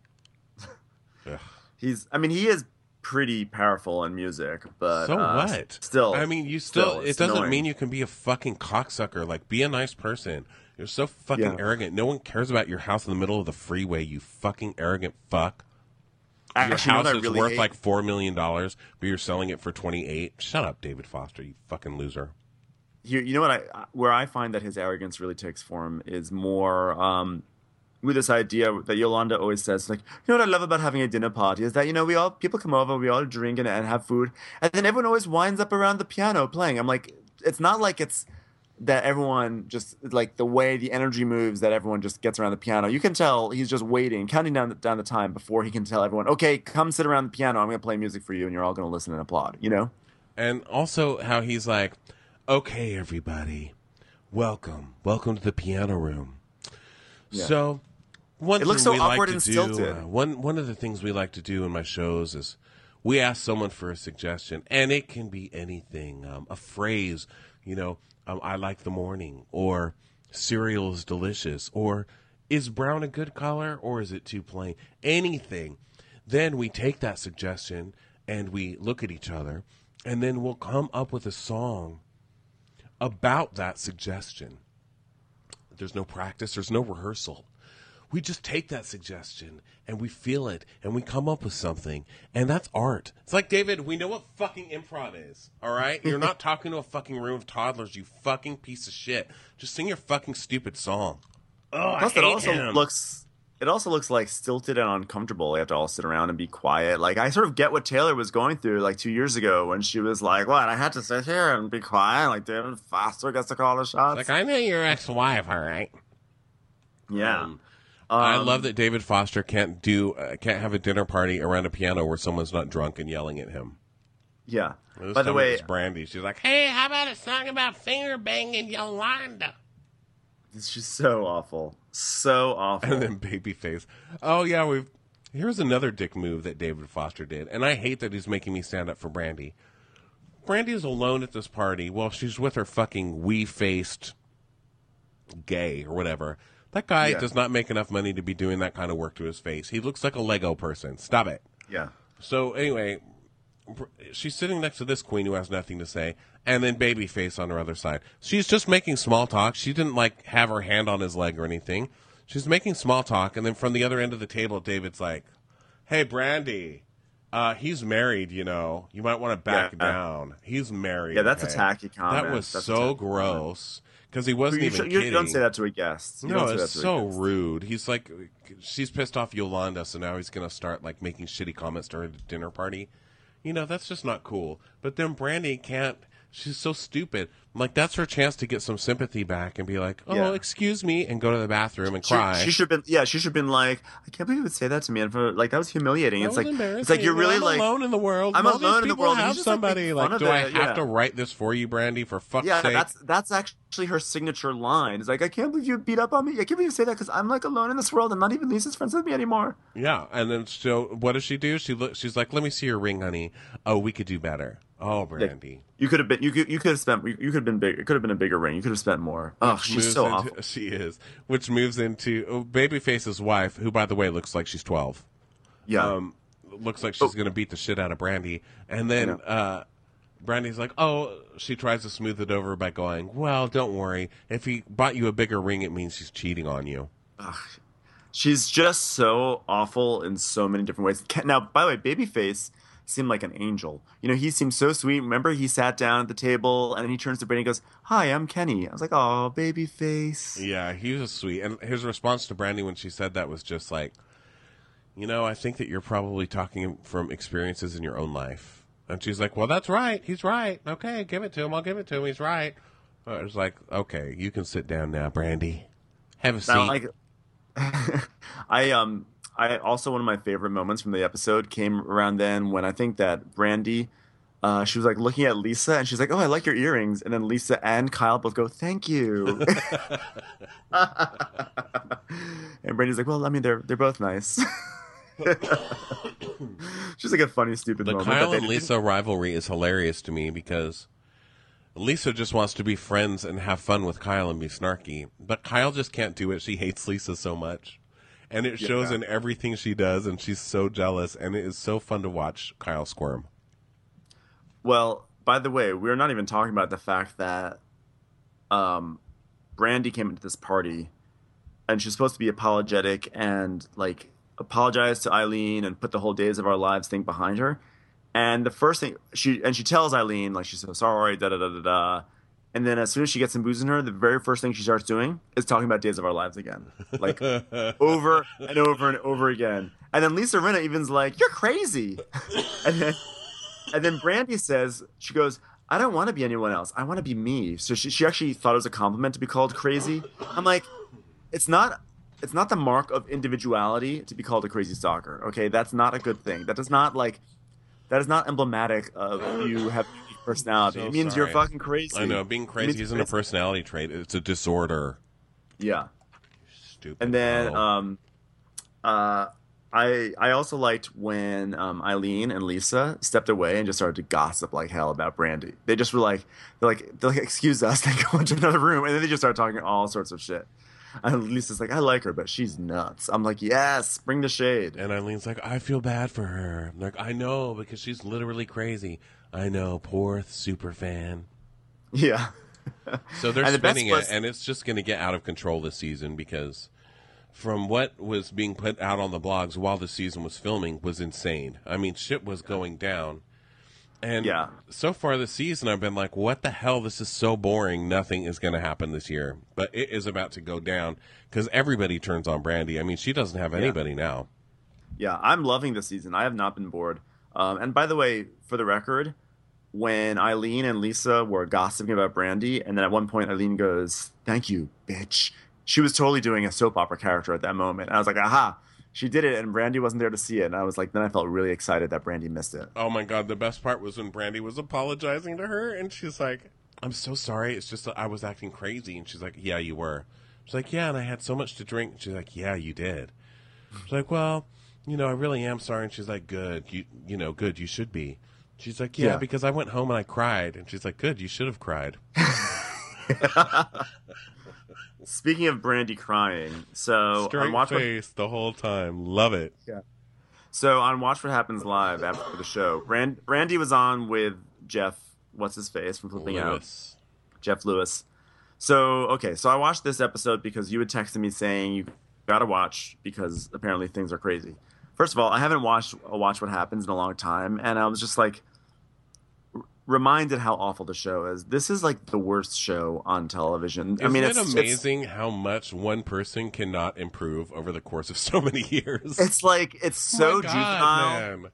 Ugh. he's. I mean, he is pretty powerful in music, but So uh, what? Still, I mean, you still, still, it it's doesn't annoying. mean you can be a fucking cocksucker. Like, be a nice person. You're so fucking Yeah. arrogant. No one cares about your house in the middle of the freeway, you fucking arrogant fuck. Your Actually, you know house what I is really worth hate? like four million dollars, but you're selling it for twenty-eight. Shut up, David Foster, you fucking loser. You, you know what I where I find that his arrogance really takes form is more um, with this idea that Yolanda always says, like, you know what I love about having a dinner party is that, you know, we all people come over, we all drink and, and have food, and then everyone always winds up around the piano playing. I'm like, it's not like it's that everyone just like the way the energy moves that everyone just gets around the piano. You can tell he's just waiting, counting down the, down the time before he can tell everyone, okay, come sit around the piano. I'm going to play music for you, and you're all going to listen and applaud. You know? And also how he's like, okay, everybody, welcome. Welcome to the piano room. Yeah. So, one It looks thing so we awkward like to and do, stilted. uh, one, one of the things we like to do in my shows is we ask someone for a suggestion, and it can be anything, um, a phrase, you know, um, I like the morning, or cereal is delicious, or is brown a good color, or is it too plain? Anything. Then we take that suggestion and we look at each other, and then we'll come up with a song about that suggestion. There's no practice, there's no rehearsal. We just take that suggestion and we feel it and we come up with something. And that's art. It's like, David, we know what fucking improv is, all right? You're not talking to a fucking room of toddlers, you fucking piece of shit. Just sing your fucking stupid song. Oh, Plus, I it hate also him. looks it also looks like stilted and uncomfortable. You have to all sit around and be quiet. Like I sort of get what Taylor was going through like two years ago when she was like, "What? I had to sit here and be quiet." Like David Foster gets to call the shots. Like, I know your ex-wife, all right? yeah, Um, I Um, love that David Foster can't do uh, can't have a dinner party around a piano where someone's not drunk and yelling at him. yeah. This By the time it way, was Brandy. She's like, Hey, how about a song about finger banging Yolanda? it's just so awful, so awful. and then Babyface. Oh yeah, we've. Here's another dick move that David Foster did, and I hate that he's making me stand up for Brandy. Brandy is alone at this party while she's with her fucking wee-faced gay or whatever. That guy Yeah. does not make enough money to be doing that kind of work to his face. He looks like a Lego person. Stop it. yeah, So anyway, Br- she's sitting next to this queen who has nothing to say, and then Babyface on her other side. She's just making small talk. She didn't like have her hand on his leg or anything. She's making small talk, and then from the other end of the table, David's like, "Hey, Brandy, uh, he's married. You know, you might want to back Yeah. down. He's married." Yeah, that's a okay?" tacky comment. That was That's a so tacky gross because he wasn't you, even should- you kidding. don't say that to a guest. You No, don't say it's that to a so guest. rude. He's like, she's pissed off Yolanda, so now he's gonna start like making shitty comments during the dinner party. You know, that's just not cool. But then Brandy can't She's so stupid. I'm like, that's her chance to get some sympathy back and be like, oh, Yeah. excuse me, and go to the bathroom and She, cry. she should have been, yeah, she should have been like, I can't believe you would say that to me. And for, like, that was humiliating. That it's was like, embarrassing. it's like you're really I'm like, alone in the world. I'm All these alone in the people world, and Have you just, like, somebody. make Like, fun do of I it, have yeah. to write this for you, Brandy? For fuck's yeah, sake. that's that's actually her signature line. It's like, I can't believe you beat up on me. I can't believe you say that because I'm like alone in this world. I'm not even Lisa's friends with me anymore. Yeah, and then so what does she do? She look. She's like, "Let me see your ring, honey. Oh, we could do better. Oh, Brandy." You could have been, you could, you could have spent, you could have been big. It could have been a bigger ring. You could have spent more. Oh, Which she's moves so into- awful. She is. Which moves into oh, Babyface's wife, who, by the way, looks like she's twelve. Yeah. Um, looks like she's Oh. going to beat the shit out of Brandy. And then know. uh, Brandy's like, oh, she tries to smooth it over by going, well, don't worry. If he bought you a bigger ring, it means he's cheating on you. She's just so awful in so many different ways. Ke- Now, by the way, Babyface seemed like an angel. You know, he seemed so sweet. Remember, he sat down at the table and he turns to Brandy and goes, "Hi, I'm Kenny." I was like, "Oh, Babyface." Yeah, he was sweet. And his response to Brandy when she said that was just like, you know, I think that you're probably talking from experiences in your own life. And she's like, well, that's right. He's right. Okay, give it to him. I'll give it to him. He's right. I was like, okay, you can sit down now, Brandy. Have a seat. Now, like, I um, I also one of my favorite moments from the episode came around then when I think that Brandy, uh, she was like looking at Lisa and she's like, "Oh, I like your earrings," and then Lisa and Kyle both go, "Thank you." And Brandy's like, "Well, I mean, they're they're both nice." She's like a funny, stupid the moment. Kyle that and they Lisa rivalry is hilarious to me because Lisa just wants to be friends and have fun with Kyle and be snarky. But Kyle just can't do it. She hates Lisa so much. And it shows Yeah. in everything she does, and she's so jealous, and it is so fun to watch Kyle squirm. Well, by the way, we're not even talking about the fact that um, Brandy came into this party and she's supposed to be apologetic and like apologize to Eileen and put the whole Days of Our Lives thing behind her. And the first thing she and she tells Eileen like she's so sorry, da da da da da. And then as soon as she gets some booze in her, the very first thing she starts doing is talking about Days of Our Lives again, like over and over and over again. And then Lisa Rinna even's like, "You're crazy," and then. And then Brandy says, she goes, "I don't want to be anyone else. I want to be me." So she, she actually thought it was a compliment to be called crazy. I'm like, it's not it's not the mark of individuality to be called a crazy stalker. Okay, that's not a good thing. That does not like that is not emblematic of you having a unique personality. So it means sorry. you're fucking crazy. I know, being It crazy means isn't you're a personality trait. It's a disorder. Yeah. Stupid. And then Oh. um uh I I also liked when um, Eileen and Lisa stepped away and just started to gossip like hell about Brandy. They just were like, they're like, they're like, "Excuse us," they go into another room, and then they just start talking all sorts of shit. And Lisa's like, "I like her, but she's nuts." I'm like, "Yes, bring the shade." And Eileen's like, I feel bad for her. I'm like, I know, because she's literally crazy. I know, poor super fan. Yeah. So they're And the best spinning was- it, and it's just going to get out of control this season because from what was being put out on the blogs while the season was filming was insane. I mean, shit was going down. And Yeah. so far this season, I've been like, what the hell? This is so boring. Nothing is going to happen this year. But it is about to go down because everybody turns on Brandy. I mean, she doesn't have anybody now. Yeah, I'm loving the season. I have not been bored. Um, and by the way, for the record, when Eileen and Lisa were gossiping about Brandy, and then at one point Eileen goes, "Thank you, bitch." She was totally doing a soap opera character at that moment. And I was like, aha, she did it, and Brandy wasn't there to see it. And I was like, then I felt really excited that Brandy missed it. Oh my God, the best part was when Brandy was apologizing to her, and she's like, I'm so sorry. It's just that I was acting crazy. And she's like, yeah, you were. She's like, yeah, and I had so much to drink. She's like, yeah, you did. She's like, well, you know, I really am sorry. And she's like, good. You, you know, good. You should be. She's like, yeah, Yeah. because I went home and I cried. And she's like, good. You should have cried. Speaking of Brandy crying, so Straight on Watch What, face the whole time. Love it. so on Watch What Happens Live after the show, Brand, Brandy was on with Jeff, what's his face from Flipping Out, Lewis. Jeff Lewis. So okay, so I watched this episode because you had texted me saying you gotta watch because apparently things are crazy. First of all, I haven't watched a Watch What Happens in a long time, and I was just like r- reminded how awful the show is. This is like the worst show on television. Isn't I mean, it it's amazing how much one person cannot improve over the course of so many years? It's, it's like it's so My God, juvenile. man.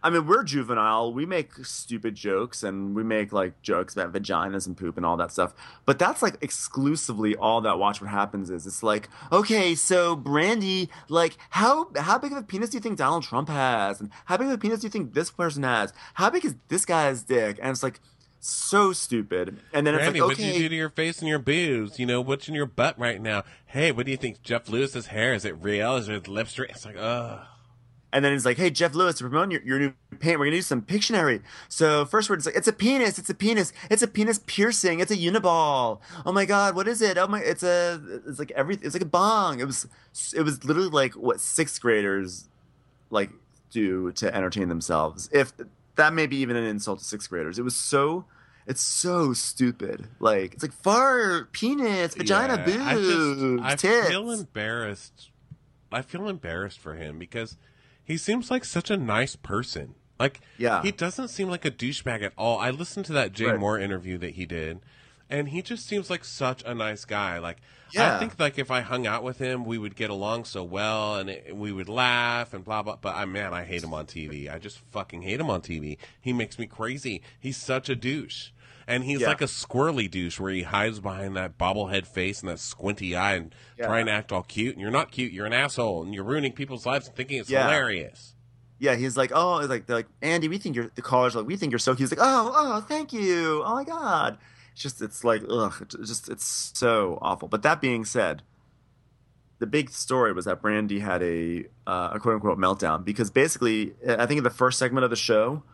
I mean, we're juvenile. We make stupid jokes and we make like jokes about vaginas and poop and all that stuff. But that's like exclusively all that Watch What Happens is. It's like, okay, so Brandy, like, how how big of a penis do you think Donald Trump has? And how big of a penis do you think this person has? How big is this guy's dick? And it's like so stupid. And then Brandy, it's like, what'd okay, you do to your face and your boobs? You know, what's in your butt right now? Hey, what do you think? Jeff Lewis's hair, is it real? Is it lips? It's like, ugh. and then he's like, hey, Jeff Lewis, to promote your, your new paint, we're going to do some Pictionary. So first word is like, it's a penis, it's a penis, it's a penis piercing, it's a uniball. Oh my God, what is it? Oh my, it's a, it's like everything, it's like a bong. It was, it was literally like what sixth graders like do to entertain themselves. If that may be even an insult to sixth graders. It was so, it's so stupid. Like, it's like fart, penis, vagina, Yeah, boobs, I just, I tits. feel embarrassed. I feel embarrassed for him because he seems like such a nice person. Like, Yeah. he doesn't seem like a douchebag at all. I listened to that Jay Right. Moore interview that he did, and he just seems like such a nice guy. Like, Yeah. I think like if I hung out with him, we would get along so well, and it, we would laugh and blah blah. But I man, I hate him on T V. I just fucking hate him on T V. He makes me crazy. He's such a douche. And he's Yeah. like a squirrely douche where he hides behind that bobblehead face and that squinty eye and Yeah. trying to act all cute. And you're not cute. You're an asshole. And you're ruining people's lives and thinking it's Yeah. hilarious. Yeah, he's like, oh, it's like they're like, Andy, we think you're the college, like we think you're so cute. He's like, oh, oh, thank you. Oh my God. It's just, it's like, ugh, it's just, it's so awful. But that being said, the big story was that Brandy had a, uh, a quote unquote meltdown because basically, I think in the first segment of the show,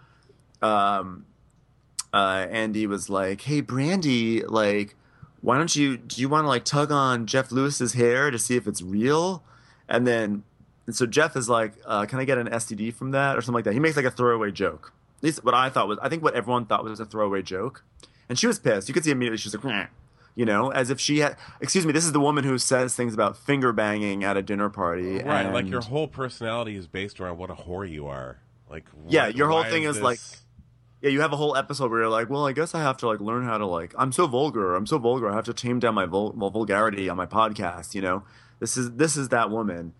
um, uh, Andy was like, hey, Brandy, like, why don't you, do you want to like tug on Jeff Lewis's hair to see if it's real? And then, and so Jeff is like, uh, can I get an S T D from that or something like that? He makes like a throwaway joke. At least what I thought was, I think what everyone thought was a throwaway joke. And she was pissed. You could see immediately she was like, "Meh," you know, as if she had, excuse me, this is the woman who says things about finger banging at a dinner party. Right. and- Like your whole personality is based around what a whore you are. Like, Yeah, what- your whole why thing is this- like- Yeah, you have a whole episode where you're like, well, I guess I have to like learn how to like, I'm so vulgar. I'm so vulgar. I have to tame down my vul- my vulgarity on my podcast. You know, this is, this is that woman.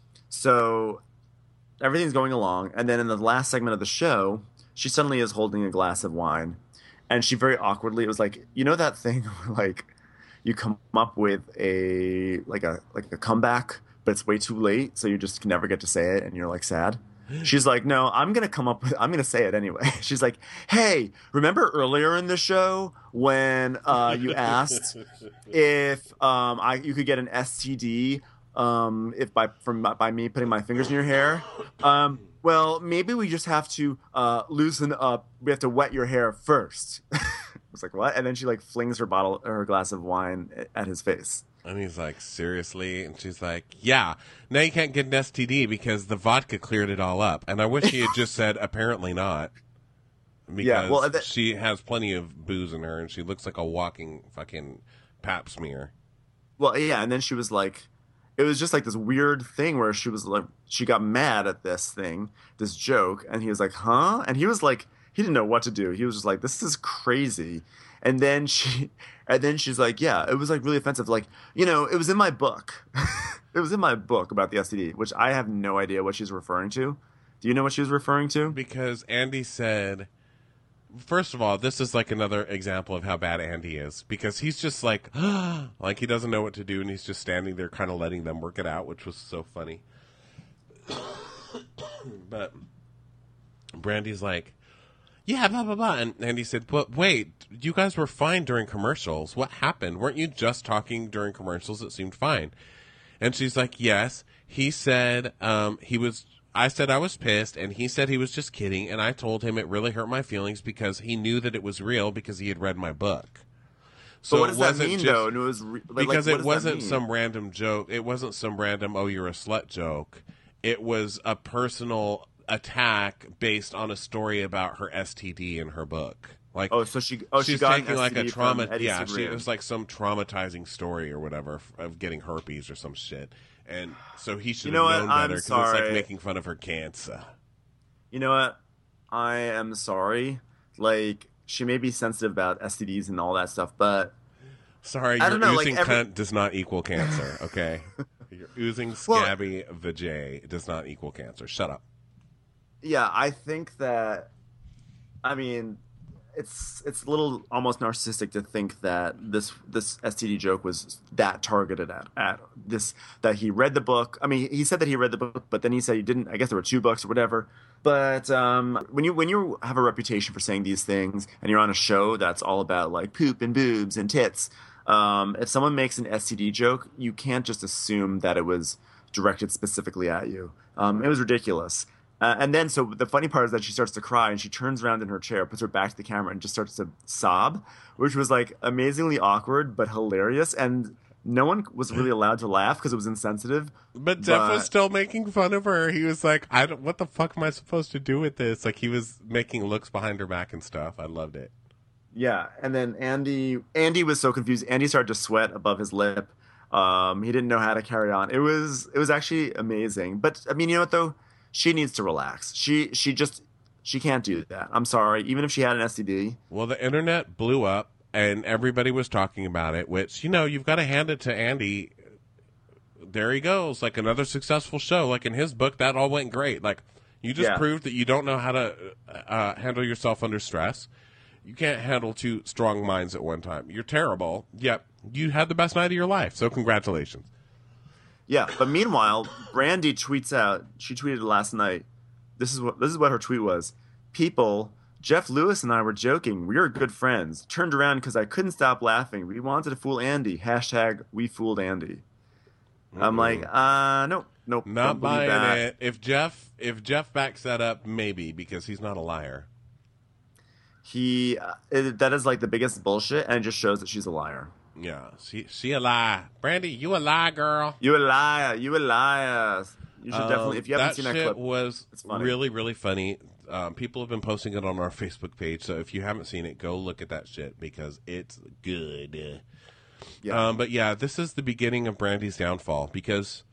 So everything's going along. And then in the last segment of the show, she suddenly is holding a glass of wine and she very awkwardly, it was like, you know, that thing where like you come up with a, like a, like a comeback, but it's way too late. So you just can never get to say it. And you're like sad. She's like, no, I'm going to come up with, I'm going to say it anyway. She's like, hey, remember earlier in the show when uh, you asked if um, I you could get an S T D um, if by from by me putting my fingers in your hair? Um, well, maybe we just have to uh, loosen up. We have to wet your hair first. I was like, what? And then she like flings her bottle, her glass of wine at his face. And he's like, seriously? And she's like, yeah, now you can't get an S T D because the vodka cleared it all up. And I wish he had just said, apparently not. Because Yeah, well, that- she has plenty of booze in her and she looks like a walking fucking pap smear. Well, yeah, and then she was like, it was just like this weird thing where she was like, she got mad at this thing, this joke, and he was like, huh? And he was like, he didn't know what to do. He was just like, this is crazy. And then she, and then she's like, yeah, it was like really offensive. Like, you know, it was in my book. It was in my book about the S T D, which I have no idea what she's referring to. Do you know what she was referring to? Because Andy said, first of all, this is like another example of how bad Andy is. Because he's just like, like he doesn't know what to do and he's just standing there kind of letting them work it out, which was so funny. But Brandy's like, yeah, blah, blah, blah. And Andy said, but wait, you guys were fine during commercials. What happened? Weren't you just talking during commercials? It seemed fine. And she's like, yes. He said um, he was, I said I was pissed, and he said he was just kidding. And I told him it really hurt my feelings because he knew that it was real because he had read my book. So So what it does that wasn't mean, just- though? And it was re- like, because what it does that wasn't mean? some random joke. It wasn't some random, oh, you're a slut joke. It was a personal attack based on a story about her S T D in her book. Like, Oh, so she, oh, she she's got taking an like a S T D trauma. from Eddie Yeah, she, Cibrian. it was like some traumatizing story or whatever f- of getting herpes or some shit. And so he should You know have what? known I'm better because it's like sorry. making fun of her cancer. You know what? I am sorry. Like, she may be sensitive about S T Ds and all that stuff, but Sorry, I your don't know, like, oozing every- cunt does not equal cancer. Okay, your oozing Well- scabby vajay does not equal cancer. Shut up. Yeah, I think that. I mean, it's it's a little almost narcissistic to think that this this S T D joke was that targeted at at this that he read the book. I mean, he said that he read the book, but then he said he didn't. I guess there were two books or whatever. But um, when you when you have a reputation for saying these things and you're on a show that's all about like poop and boobs and tits, um, if someone makes an S T D joke, you can't just assume that it was directed specifically at you. Um, it was ridiculous. Uh, and then, so the funny part is that she starts to cry and she turns around in her chair, puts her back to the camera, and just starts to sob, which was like amazingly awkward but hilarious. And no one was really allowed to laugh because it was insensitive. But Jeff But- was still making fun of her. He was like, "I don't. What the fuck am I supposed to do with this?" Like he was making looks behind her back and stuff. I loved it. Yeah, and then Andy Andy was so confused. Andy started to sweat above his lip. Um, he didn't know how to carry on. It was it was actually amazing. But I mean, you know what though? She needs to relax. She she just she can't do that. I'm sorry. Even if she had an S T D. Well, the internet blew up, and everybody was talking about it. Which you know, you've got to hand it to Andy. There he goes, like another successful show. Like in his book, that all went great. Like you just Yeah. proved that you don't know how to uh, handle yourself under stress. You can't handle two strong minds at one time. You're terrible. Yep, you had the best night of your life. So congratulations. Yeah, but meanwhile, Brandy tweets out. She tweeted last night. This is what this is what her tweet was. People, Jeff Lewis and I were joking. We are good friends. Turned around because I couldn't stop laughing. We wanted to fool Andy. Hashtag we fooled Andy. I'm like, uh, nope, nope. Not don't believe buying that. it. If Jeff, if Jeff backs that up, maybe because he's not a liar. He uh, it, that is like the biggest bullshit, and it just shows that she's a liar. Yeah, she she a lie. Brandy, you a lie, girl. You a liar. You a liar. You should Um, definitely, if you haven't seen that shit clip, was it's funny. really really funny. Um, people have been posting it on our Facebook page, so if you haven't seen it, go look at that shit because it's good. yeah, Um, but yeah, this is the beginning of Brandy's downfall because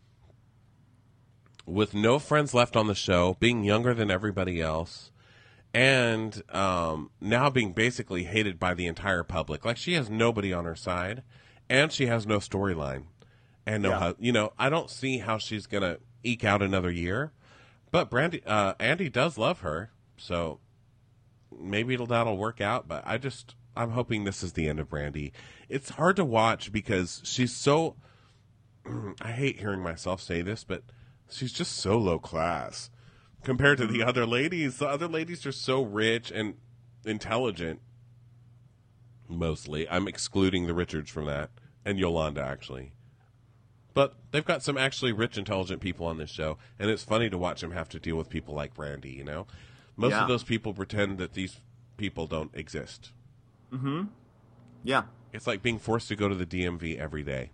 with no friends left on the show, being younger than everybody else, and um, now being basically hated by the entire public. Like she has nobody on her side, and she has no storyline, and no, Yeah. hu- you know, I don't see how she's gonna eke out another year. But Brandy, uh, Andy does love her, so maybe it'll that'll work out. But I just, I'm hoping this is the end of Brandy. It's hard to watch because she's so. I hate hearing myself say this, but she's just so low class compared to the other ladies. The other ladies are so rich and intelligent. Mostly, I'm excluding the Richards from that, and Yolanda actually. But they've got some actually rich, intelligent people on this show, and it's funny to watch them have to deal with people like Brandy. You know, most Yeah. of those people pretend that these people don't exist. yeah. It's like being forced to go to the D M V every day.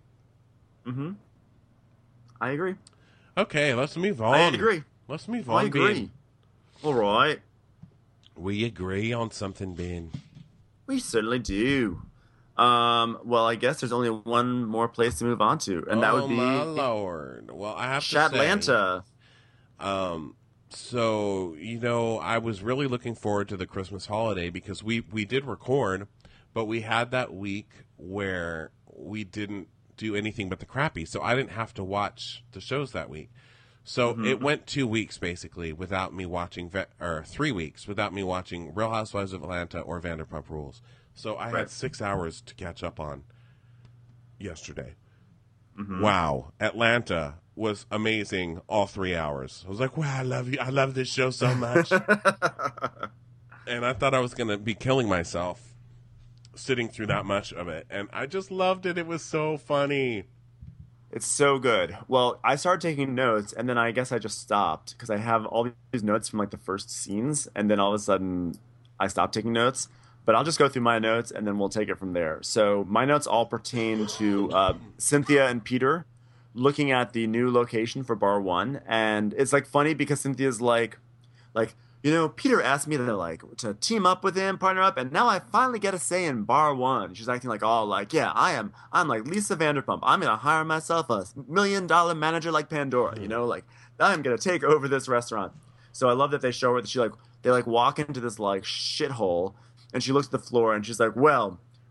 I agree. Okay, let's move on. I agree. Let's move on. I agree. Ben. All right. We agree on something, Ben. We certainly do. Um, well, I guess there's only one more place to move on to, and that oh would be my lord! Well, I have to say, Shatlanta. Um, so you know, I was really looking forward to the Christmas holiday because we we did record, but we had that week where we didn't do anything but the crappy, so I didn't have to watch the shows that week. So Mm-hmm. it went two weeks basically without me watching, ve- or three weeks without me watching Real Housewives of Atlanta or Vanderpump Rules. So I had Right. six hours to catch up on yesterday. Mm-hmm. Wow, Atlanta was amazing all three hours. I was like, wow, I love you. I love this show so much. And I thought I was going to be killing myself sitting through that much of it. And I just loved it. It was so funny. It's so good. Well, I started taking notes, and then I guess I just stopped because I have all these notes from like the first scenes, and then all of a sudden I stopped taking notes. But I'll just go through my notes, and then we'll take it from there. So my notes all pertain to uh, Cynthia and Peter looking at the new location for Bar One, and it's like funny because Cynthia's like, like you know, Peter asked me to like to team up with him, partner up, and now I finally get a say in Bar One. She's acting like all like, yeah, I am, I'm like Lisa Vanderpump. I'm gonna hire myself a million dollar manager like Pandora. You know, like I'm gonna take over this restaurant. So I love that they show her that she like they like walk into this like shithole. And she looks at the floor and she's like, well,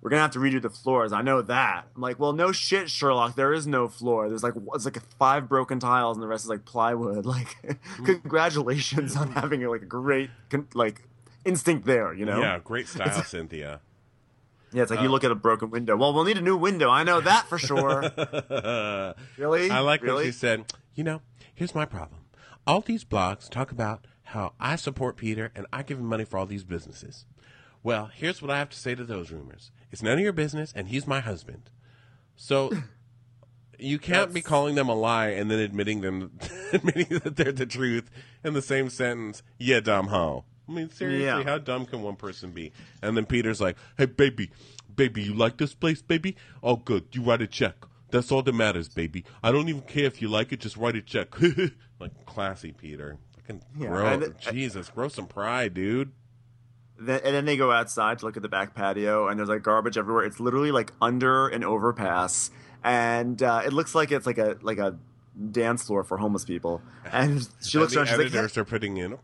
we're gonna have to redo the floors. I know that. I'm like, well, no shit, Sherlock. There is no floor. There's like it's like five broken tiles, and the rest is like plywood. Like, congratulations on having like a great like instinct there. You know? Yeah, great style, Cynthia. Yeah, it's like you look at a broken window. Well, we'll need a new window. I know that for sure. Really? I like really? what she said. You know, here's my problem. All these blogs talk about how I support Peter and I give him money for all these businesses. Well, here's what I have to say to those rumors. It's none of your business, and he's my husband. So you can't be calling them a lie and then admitting them, admitting that they're the truth in the same sentence. Yeah, dumb hoe. I mean, seriously, Yeah. how dumb can one person be? And then Peter's like, hey, baby, baby, you like this place, baby? Oh, good. You write a check. That's all that matters, baby. I don't even care if you like it. Just write a check. Like, classy Peter. Fucking Yeah, grow, and it- Jesus, grow some pride, dude. Then, and then they go outside to look at the back patio, and there's like garbage everywhere. It's literally like under an overpass, and uh, it looks like it's like a like a dance floor for homeless people. And she looks and around, the she's like, editors are putting in.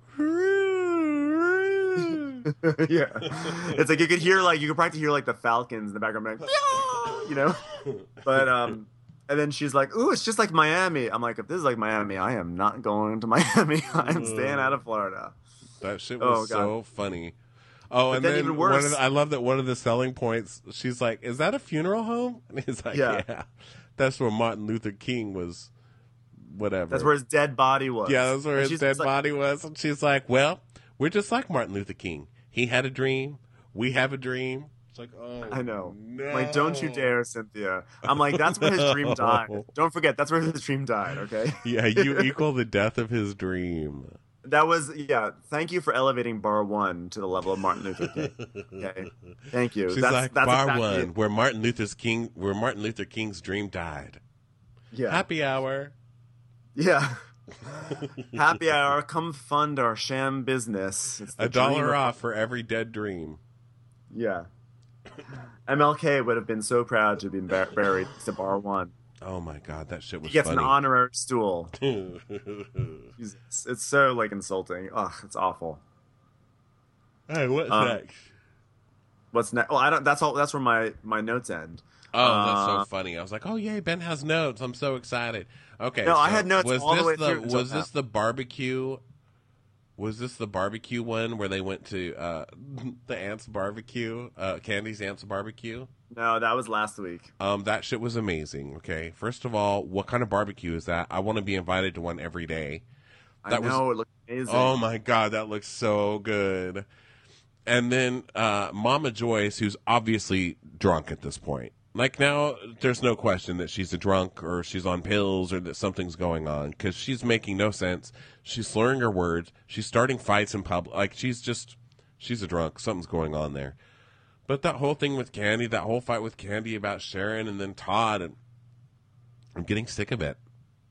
yeah. It's like you could hear like you could practically hear like the falcons in the background, like, you know. But um, and then she's like, "Ooh, it's just like Miami." I'm like, "If this is like Miami, I am not going to Miami. I'm staying out of Florida." That shit Oh, was God. so funny. Oh, But and then then, even one worse- of the, I love that one of the selling points. She's like, "Is that a funeral home?" And he's like, Yeah. "Yeah, that's where Martin Luther King was." Whatever. That's where his dead body was. Yeah, that's where And his she's dead just like, body was. And she's like, "Well, we're just like Martin Luther King. He had a dream. We have a dream." It's like, oh, I know. no. Like, don't you dare, Cynthia. I'm like, that's where his dream died. Don't forget, that's where his dream died, okay? Yeah, you equal the death of his dream. That was, yeah, thank you for elevating bar one to the level of Martin Luther King. Okay? Thank you. She's that's, like, that's bar exactly one, it. where Martin Luther's King, where Martin Luther King's dream died. Yeah. Happy hour. Yeah. Happy hour, come fund our sham business. It's the A dollar dream of- off for every dead dream. Yeah. M L K would have been so proud to have been bur- buried to bar one. Oh my god, that shit was He gets funny. an honorary stool. Jesus. It's so, like, insulting. Ugh, it's awful. Hey, what's Um, next? What's next? Well, I don't. That's all. That's where my my notes end. Oh, that's so uh, funny. I was like, oh yay, Ben has notes. I'm so excited. Okay. No, I so had notes was all the this way the, through until Was now. this the barbecue? Was this the barbecue one where they went to uh, the Ants barbecue, uh, Candy's Ants barbecue? No, that was last week. Um, that shit was amazing. Okay, first of all, what kind of barbecue is that? I want to be invited to one every day. I That was- know it looked amazing. Oh my god, that looks so good. And then uh, Mama Joyce, who's obviously drunk at this point. Like now, there's no question that she's a drunk or she's on pills or that something's going on because she's making no sense. She's slurring her words. She's starting fights in public. Like she's just, she's a drunk. Something's going on there. But that whole thing with Candy, that whole fight with Candy about Sharon and then Todd, and I'm getting sick of it.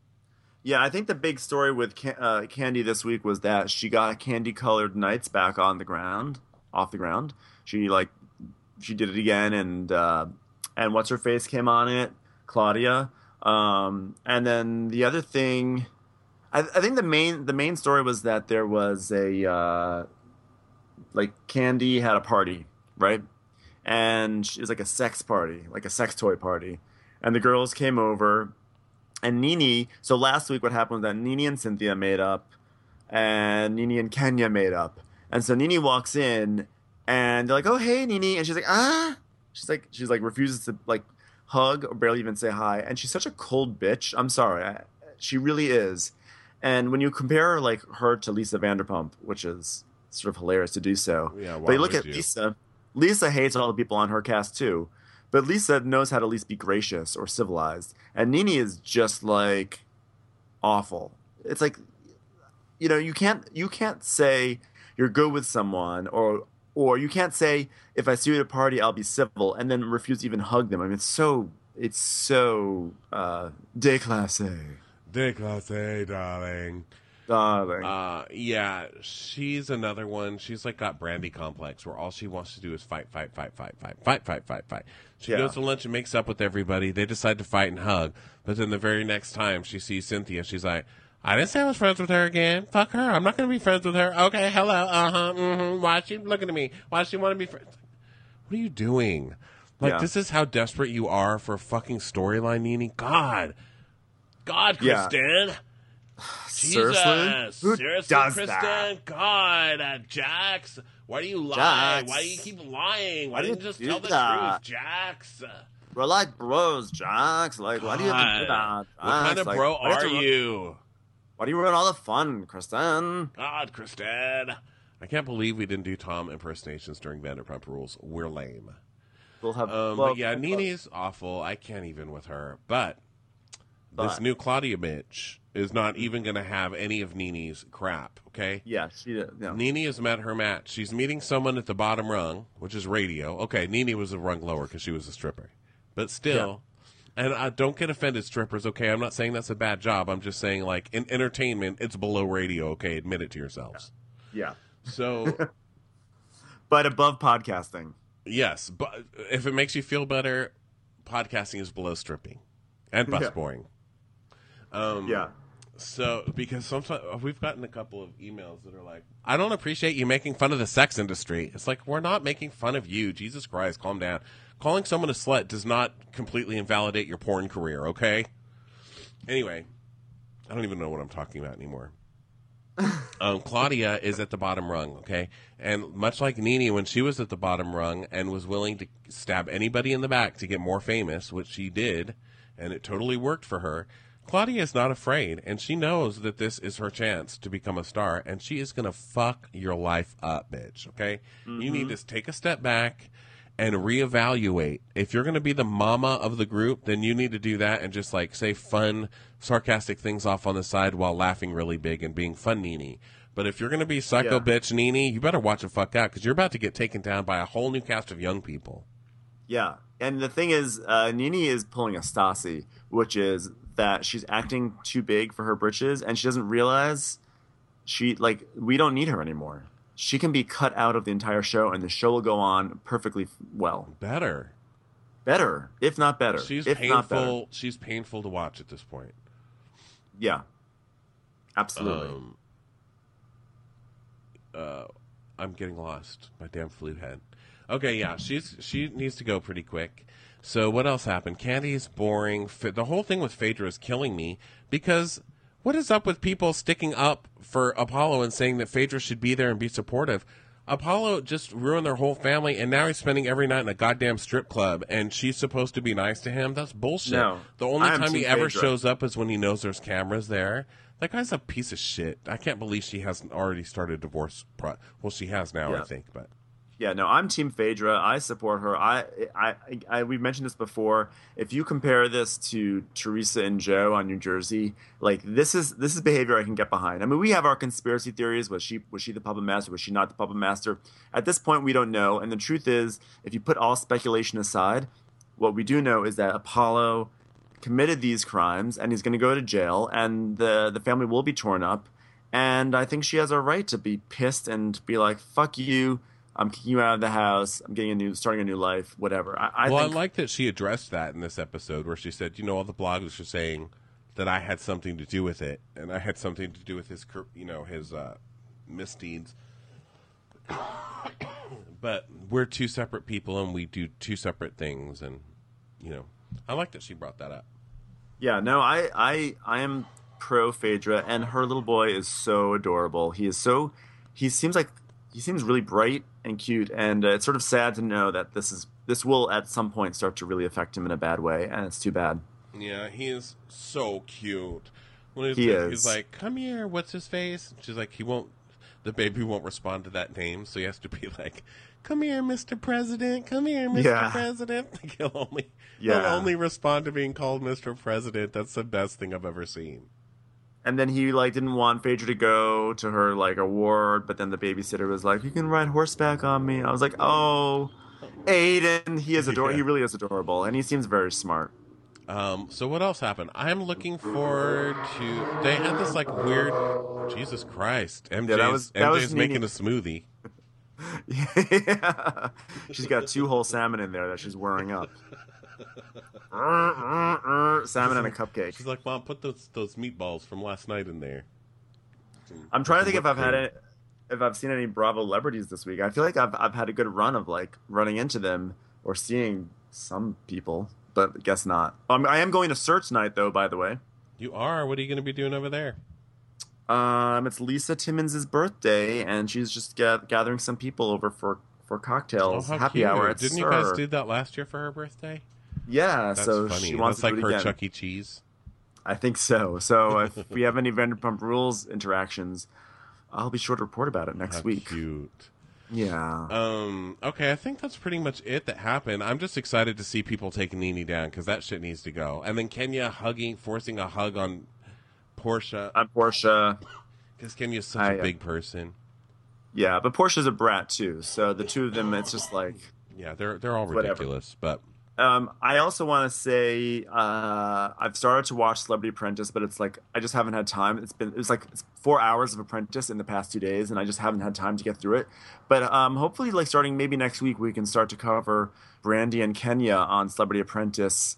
Yeah, I think the big story with Ca- uh, Candy this week was that she got candy-colored nights back on the ground, off the ground. She like, she did it again, and uh, and what's her face came on it, Claudia. Um, and then the other thing, I, I think the main the main story was that there was a uh, like Candy had a party, right? And it was like a sex party, like a sex toy party, and the girls came over. And Nene, so last week what happened was that Nene and Cynthia made up, and Nene and Kenya made up. And so Nene walks in, and they're like, "Oh, hey, Nene," and she's like, "Ah," she's like, she's like refuses to like hug or barely even say hi, and she's such a cold bitch. I'm sorry, I, she really is. And when you compare like her to Lisa Vanderpump, which is sort of hilarious to do so, Yeah, why but you look would at you? Lisa. Lisa hates all the people on her cast too. But Lisa knows how to at least be gracious or civilized. And Nene is just like awful. It's like, you know, you can't you can't say you're good with someone, or or you can't say if I see you at a party I'll be civil and then refuse to even hug them. I mean, it's so it's so uh, déclassé, Déclassé, darling. darling. Uh, yeah, she's another one. She's like got Brandy complex where all she wants to do is fight, fight, fight, fight, fight, fight, fight, fight, fight. She Yeah. goes to lunch and makes up with everybody. They decide to fight and hug. But then the very next time she sees Cynthia, she's like, I didn't say I was friends with her again. Fuck her. I'm not going to be friends with her. Okay, hello. Uh-huh. Mm-hmm. Why is she looking at me? Why does she want to be friends? What are you doing? Like, Yeah. this is how desperate you are for a fucking storyline, Nene? God. God, Yeah. Kristen. Seriously? Jesus. Who Seriously, does Kristen. that? God. Uh, Jax. Why do you lie? Jax. Why do you keep lying? Why, Why do didn't you you just do tell the that? truth, Jax? We're like bros, Jax. Like, why do you have to do God. that? What kind Jax? of Like, bro why do you have are to ru- you? Why do you ruin all the fun, Kristen? God, Kristen. I can't believe we didn't do Tom impersonations during Vanderpump Rules. We're lame. We'll have. Um, well, but yeah, Nene's awful. I can't even with her. But, this But- new Claudia bitch is not even going to have any of Nene's crap, okay? Yeah, she did. Yeah. Nene has met her match. She's meeting someone at the bottom rung, which is radio. Okay, Nene was a rung lower because she was a stripper. But still, and I don't get offended, strippers, okay? I'm not saying that's a bad job. I'm just saying, like, in entertainment, it's below radio, okay? Admit it to yourselves. Yeah. So, But above podcasting. yes, but if it makes you feel better, podcasting is below stripping and busboying. Um, Yeah. So, because sometimes we've gotten a couple of emails that are like, I don't appreciate you making fun of the sex industry. It's like, we're not making fun of you. Jesus Christ, calm down. Calling someone a slut does not completely invalidate your porn career, okay? Anyway, I don't even know what I'm talking about anymore. um, Claudia is at the bottom rung, okay? And much like Nene, when she was at the bottom rung and was willing to stab anybody in the back to get more famous, which she did, and it totally worked for her, Claudia is not afraid, and she knows that this is her chance to become a star, and she is going to fuck your life up, bitch, okay? Mm-hmm. You need to take a step back and reevaluate. If you're going to be the mama of the group, then you need to do that and just, like, say fun, sarcastic things off on the side while laughing really big and being fun Nene. But if you're going to be psycho Yeah. bitch Nene, you better watch the fuck out, because you're about to get taken down by a whole new cast of young people. Yeah. And the thing is, uh, Nene is pulling a Stassi, which is that she's acting too big for her britches, and she doesn't realize she, like, we don't need her anymore. She can be cut out of the entire show, and the show will go on perfectly f- well. Better. Better, if not better. She's if not better. painful. She's painful to watch at this point. Yeah. Absolutely. Um, uh, I'm getting lost. My damn flu head. Okay, yeah, she's she needs to go pretty quick. So what else happened? Candy's boring. F- The whole thing with Phaedra is killing me because what is up with people sticking up for Apollo and saying that Phaedra should be there and be supportive? Apollo just ruined their whole family, and now he's spending every night in a goddamn strip club, and she's supposed to be nice to him? That's bullshit. No, the only I am time he Team ever Phaedra. shows up is when he knows there's cameras there. That guy's a piece of shit. I can't believe she hasn't already started a divorce. Pro- well, she has now, Yeah. I think, but... Yeah, no, I'm Team Phaedra. I support her. I, I, I, we've mentioned this before. If you compare this to Teresa and Joe on New Jersey, like this is this is behavior I can get behind. I mean, we have our conspiracy theories. Was she was she the puppet master? Was she not the puppet master? At this point, we don't know. And the truth is, if you put all speculation aside, what we do know is that Apollo committed these crimes, and he's going to go to jail, and the the family will be torn up. And I think she has a right to be pissed and be like, "Fuck you." I'm kicking you out of the house. I'm getting a new, starting a new life, whatever. I, I well, think, I like that she addressed that in this episode where she said, you know, all the bloggers are saying that I had something to do with it, and I had something to do with his, cur- you know, his uh, misdeeds. But we're two separate people, and we do two separate things, and, you know, I like that she brought that up. yeah, no, I, I, I am pro Phaedra, and her little boy is so adorable. He is so, he seems like, he seems really bright and cute, and uh, it's sort of sad to know that this is, this will at some point start to really affect him in a bad way, and it's too bad. Yeah, he is so cute. When he's, He like, is. he's like, come here, what's his face? She's like, he won't, the baby won't respond to that name, so he has to be like, come here, Mister President, come here, Mister Yeah. President. Like, he'll only, Yeah. he'll only respond to being called Mister President. That's the best thing I've ever seen. And then he like didn't want Phaedra to go to her like award, but then the babysitter was like, "You can ride horseback on me." I was like, "Oh, Aiden, he is adorable. Yeah. He really is adorable, and he seems very smart." Um, so what else happened? I'm looking forward to, they had this like weird, Jesus Christ, M J's, Yeah, that was- that M was J's making Nene. a smoothie. Yeah. She's got two whole salmon in there that she's whirring up. Salmon and a cupcake. She's like, Mom, put those those meatballs from last night in there. I'm trying to think if I've had cream. it, if I've seen any Bravo celebrities this week. I feel like I've I've had a good run of like running into them or seeing some people, but guess not. Um, I am going to Search tonight, though. By the way, You are. What are you going to be doing over there? um, it's Lisa Timmons' birthday, and she's just ga- gathering some people over for for cocktails, Oh, how happy cute. hour. At Didn't Sir. you guys do that last year for her birthday? Yeah, That's so funny. she wants That's like to do her it again. Chuck E. Cheese. I think so. So if we have any Vanderpump Rules interactions, I'll be sure to report about it next How week. cute. Yeah. Um. Okay, I think that's pretty much it that happened. I'm just excited to see people take Nene down because that shit needs to go. And then Kenya hugging, forcing a hug on Portia On Portia. because Kenya's such I, a uh, big person. Yeah, but Portia's a brat too. So the two of them, it's just like. Yeah, they're they're all Whatever. ridiculous. But Um, I also want to say uh, I've started to watch Celebrity Apprentice, but it's like I just haven't had time. It's been it was like it's four hours of Apprentice in the past two days, and I just haven't had time to get through it. But um, hopefully, like starting maybe next week, we can start to cover Brandy and Kenya on Celebrity Apprentice,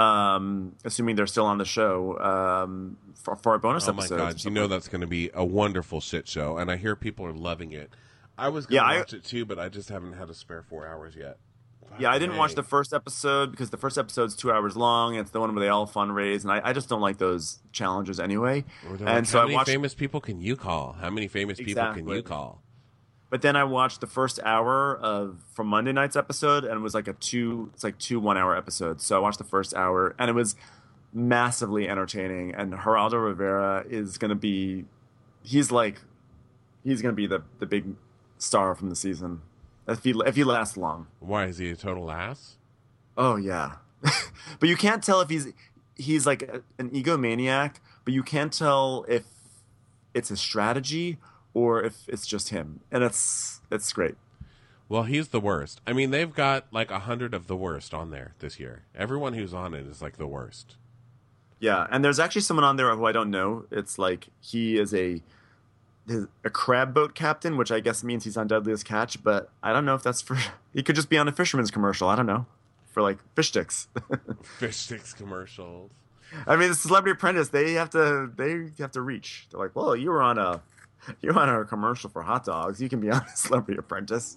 um, assuming they're still on the show um, for, for our bonus oh my episodes. or god, you something. know that's going to be a wonderful shit show, and I hear people are loving it. I was going to Yeah, I- watch it too, but I just haven't had a spare four hours yet. Yeah, I didn't watch Dang. the first episode because the first episode's two hours long. It's the one where they all fundraise, and I, I just don't like those challenges anyway. Or they're And like, so how I many watched. famous people can you call? How many famous people can Exactly. you call? But then I watched the first hour of from Monday night's episode, and it was like a two. It's like two one-hour episodes. So I watched the first hour, and it was massively entertaining. And Geraldo Rivera is going to be. He's like, he's going to be the the big star from the season if he if he lasts long. Why is he a total ass? Oh yeah, but you can't tell if he's he's like a, an egomaniac, but you can't tell if it's a strategy or if it's just him, and it's it's great. Well, he's the worst. I mean, they've got like a hundred of the worst on there this year. Everyone who's on it is like the worst. Yeah, and there's actually someone on there who I don't know. It's like he is a his- a crab boat captain, which I guess means he's on Deadliest Catch, but I don't know if that's for. He could just be on a fisherman's commercial. I don't know, for like fish sticks. Fish sticks commercials. I mean, the Celebrity Apprentice, they have to they have to reach. They're like, well, you were on a you were on a commercial for hot dogs. You can be on a Celebrity Apprentice.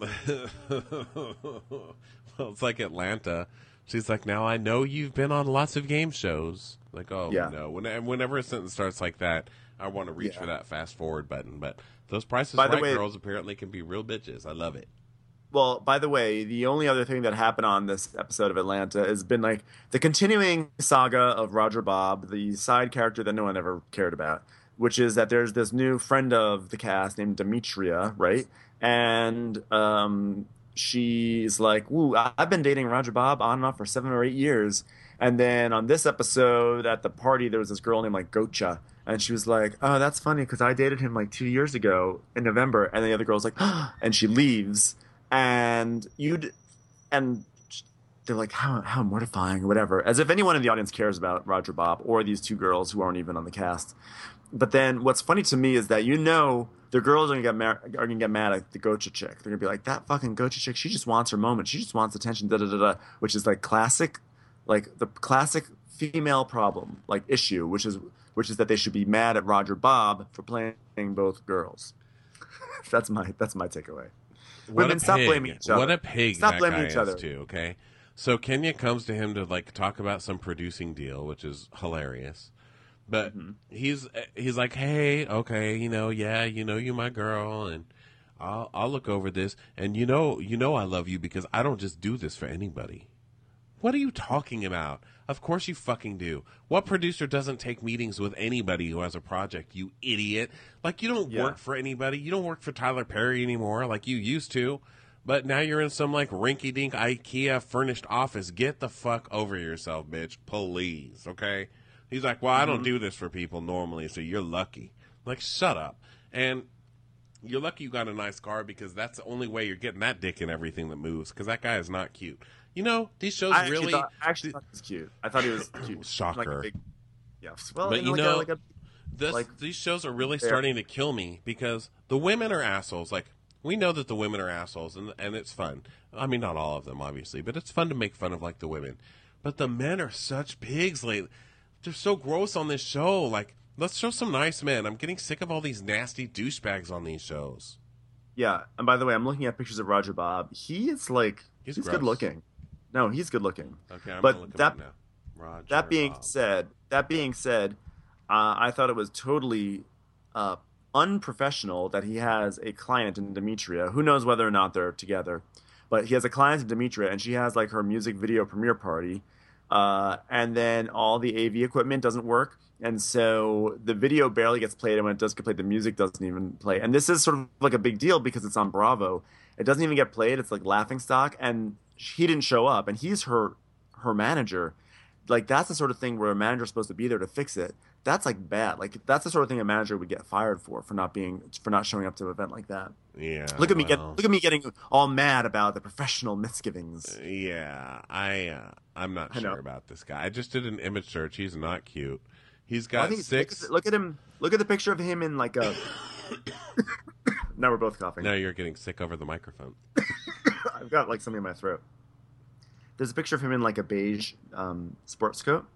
Well, it's like Atlanta. She's like, now I know you've been on lots of game shows. Like, oh Yeah. no. When, whenever a sentence starts like that, I want to reach Yeah. for that fast forward button. But those prices By the right way- girls apparently can be real bitches. I love it. Well, by the way, the only other thing that happened on this episode of Atlanta has been like the continuing saga of Roger Bob, the side character that no one ever cared about, which is that there's this new friend of the cast named Demetria, right? And um, she's like, "Ooh, I- I've been dating Roger Bob on and off for seven or eight years." And then on this episode at the party, there was this girl named like Gocha, and she was like, "Oh, that's funny because I dated him like two years ago in November." And the other girl's like, and she leaves. And you'd, and they're like, how how mortifying or whatever, as if anyone in the audience cares about Roger Bob or these two girls who aren't even on the cast. But then what's funny to me is that you know the girls are gonna get mar- are gonna get mad at the Gocha chick. They're gonna be like, that fucking Gocha chick, she just wants her moment. She just wants attention. Da da da da. Which is like classic, like the classic female problem, like issue, which is which is that they should be mad at Roger Bob for playing both girls. that's my that's my takeaway. What Women, a stop pig. blaming each other. What a pig Stop that blaming guy each is other. too, okay? So Kenya comes to him to like talk about some producing deal, which is hilarious. But Mm-hmm. he's he's like, "Hey, okay, you know, yeah, you know you're my girl and I'll I'll look over this and you know, you know I love you because I don't just do this for anybody." What are you talking about? Of course you fucking do. What producer doesn't take meetings with anybody who has a project, you idiot? Like, you don't Yeah. work for anybody. You don't work for Tyler Perry anymore like you used to. But now you're in some, like, rinky-dink IKEA furnished office. Get the fuck over yourself, bitch. Please, okay? He's like, well, I don't do this for people normally, so you're lucky. Like, shut up. And you're lucky you got a nice car because that's the only way you're getting that dick in everything that moves because that guy is not cute. You know, these shows I actually, really... thought, I actually thought he was cute. I thought he was cute. Shocker. Like a big, yeah. Well, But in you like know- a, like a, This, like, these shows are really fair. starting to kill me because the women are assholes. Like, we know that the women are assholes, and and it's fun. I mean, not all of them, obviously, but it's fun to make fun of, like, the women. But the men are such pigs lately. They're so gross on this show. Like, let's show some nice men. I'm getting sick of all these nasty douchebags on these shows. yeah. And by the way, I'm looking at pictures of Roger Bob. He is like He's he's, gross. good looking. No, he's good looking. Okay, I'm But gonna look him that- up now. Roger That being Bob. said, that being said, uh, I thought it was totally uh, unprofessional that he has a client in Demetria. Who knows whether or not they're together, but he has a client in Demetria, and she has like her music video premiere party, uh, and then all the A V equipment doesn't work, and so the video barely gets played, and when it does get played, the music doesn't even play. And this is sort of like a big deal because it's on Bravo. It doesn't even get played. It's like laughingstock, and he didn't show up, and he's her her manager. Like, that's the sort of thing where a manager's supposed to be there to fix it. That's like bad. Like, that's the sort of thing a manager would get fired for for not being for not showing up to an event like that. Yeah. Look at me get well, look at me getting all mad about the professional misgivings. Yeah, I uh, I'm not I know. sure about this guy. I just did an image search. He's not cute. He's I got think it's- six. Look at, look at him. Look at the picture of him in like a. Now we're both coughing. Now you're getting sick over the microphone. I've got like something in my throat. There's a picture of him in like a beige um, sports coat.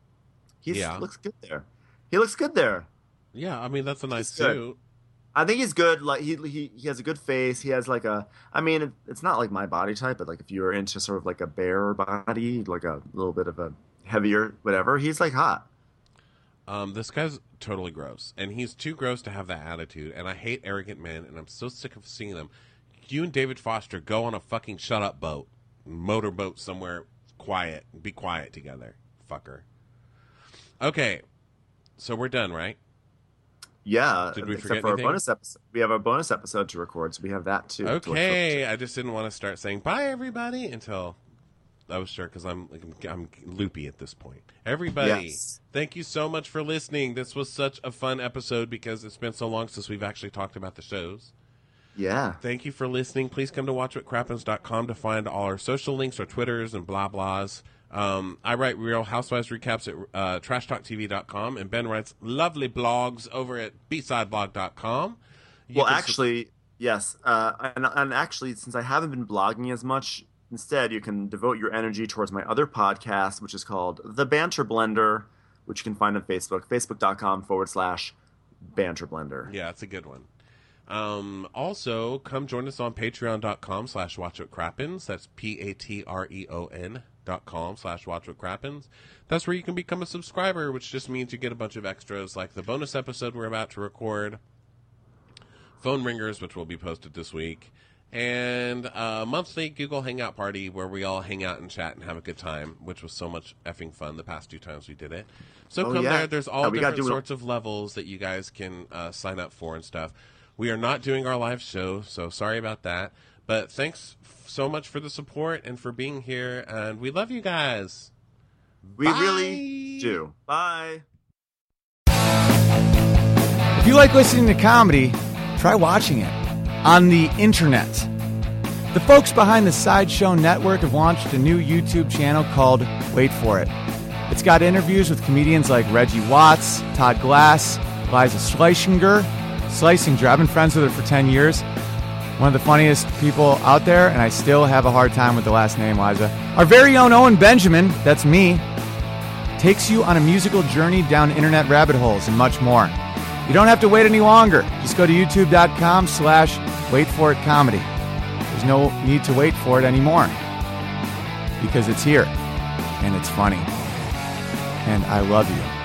He Yeah. looks good there. He looks good there. Yeah, I mean that's a nice He's good. suit. I think he's good. Like he he he has a good face. He has like a. I mean, it, it's not like my body type, but like if you were into sort of like a bear body, like a little bit of a heavier whatever, he's like hot. Um, this guy's totally gross, and he's too gross to have that attitude. And I hate arrogant men, and I'm so sick of seeing them. You and David Foster go on a fucking shut up boat, motorboat somewhere quiet, be quiet together, fucker. Okay, so we're done, right? Yeah. Did we except forget for our anything? bonus episode. We have our bonus episode to record, so we have that too. to look forward Okay, to. I just didn't want to start saying bye everybody until I was sure because I'm like, I'm loopy at this point. Everybody, Yes. thank you so much for listening. This was such a fun episode because it's been so long since we've actually talked about the shows. Yeah. Thank you for listening. Please come to watch what crappens dot com to find all our social links, our Twitters, and blah blahs. Um, I write Real Housewives recaps at uh, trash talk t v dot com, and Ben writes lovely blogs over at b side blog dot com. You Well, can actually, yes. Uh, and, and actually, since I haven't been blogging as much, instead, you can devote your energy towards my other podcast, which is called The Banter Blender, which you can find on Facebook, facebook.com forward slash Banter Blender. Yeah, it's a good one. Um, also, come join us on patreon.com slash watch what crappens. That's P-A-T-R-E-O-N dot com slash watch what crappens. That's where you can become a subscriber, which just means you get a bunch of extras like the bonus episode we're about to record, phone ringers, which will be posted this week, and a monthly Google Hangout party where we all hang out and chat and have a good time, which was so much effing fun the past two times we did it. So Oh, come yeah. there. There's all Yeah, we gotta different do it- sorts of levels that you guys can uh, sign up for and stuff. We are not doing our live show, so sorry about that. But thanks f- so much for the support and for being here, and we love you guys. We Bye. really do. Bye. If you like listening to comedy, try watching it on the internet. The folks behind the Sideshow Network have launched a new YouTube channel called Wait For It. It's got interviews with comedians like Reggie Watts, Todd Glass, Liza Schlesinger. Schlesinger, I've been friends with her for ten years. One of the funniest people out there, and I still have a hard time with the last name, Liza. Our very own Owen Benjamin, that's me, takes you on a musical journey down internet rabbit holes and much more. You don't have to wait any longer. Just go to youtube.com slash wait for it comedy. There's no need to wait for it anymore because it's here and it's funny. And I love you.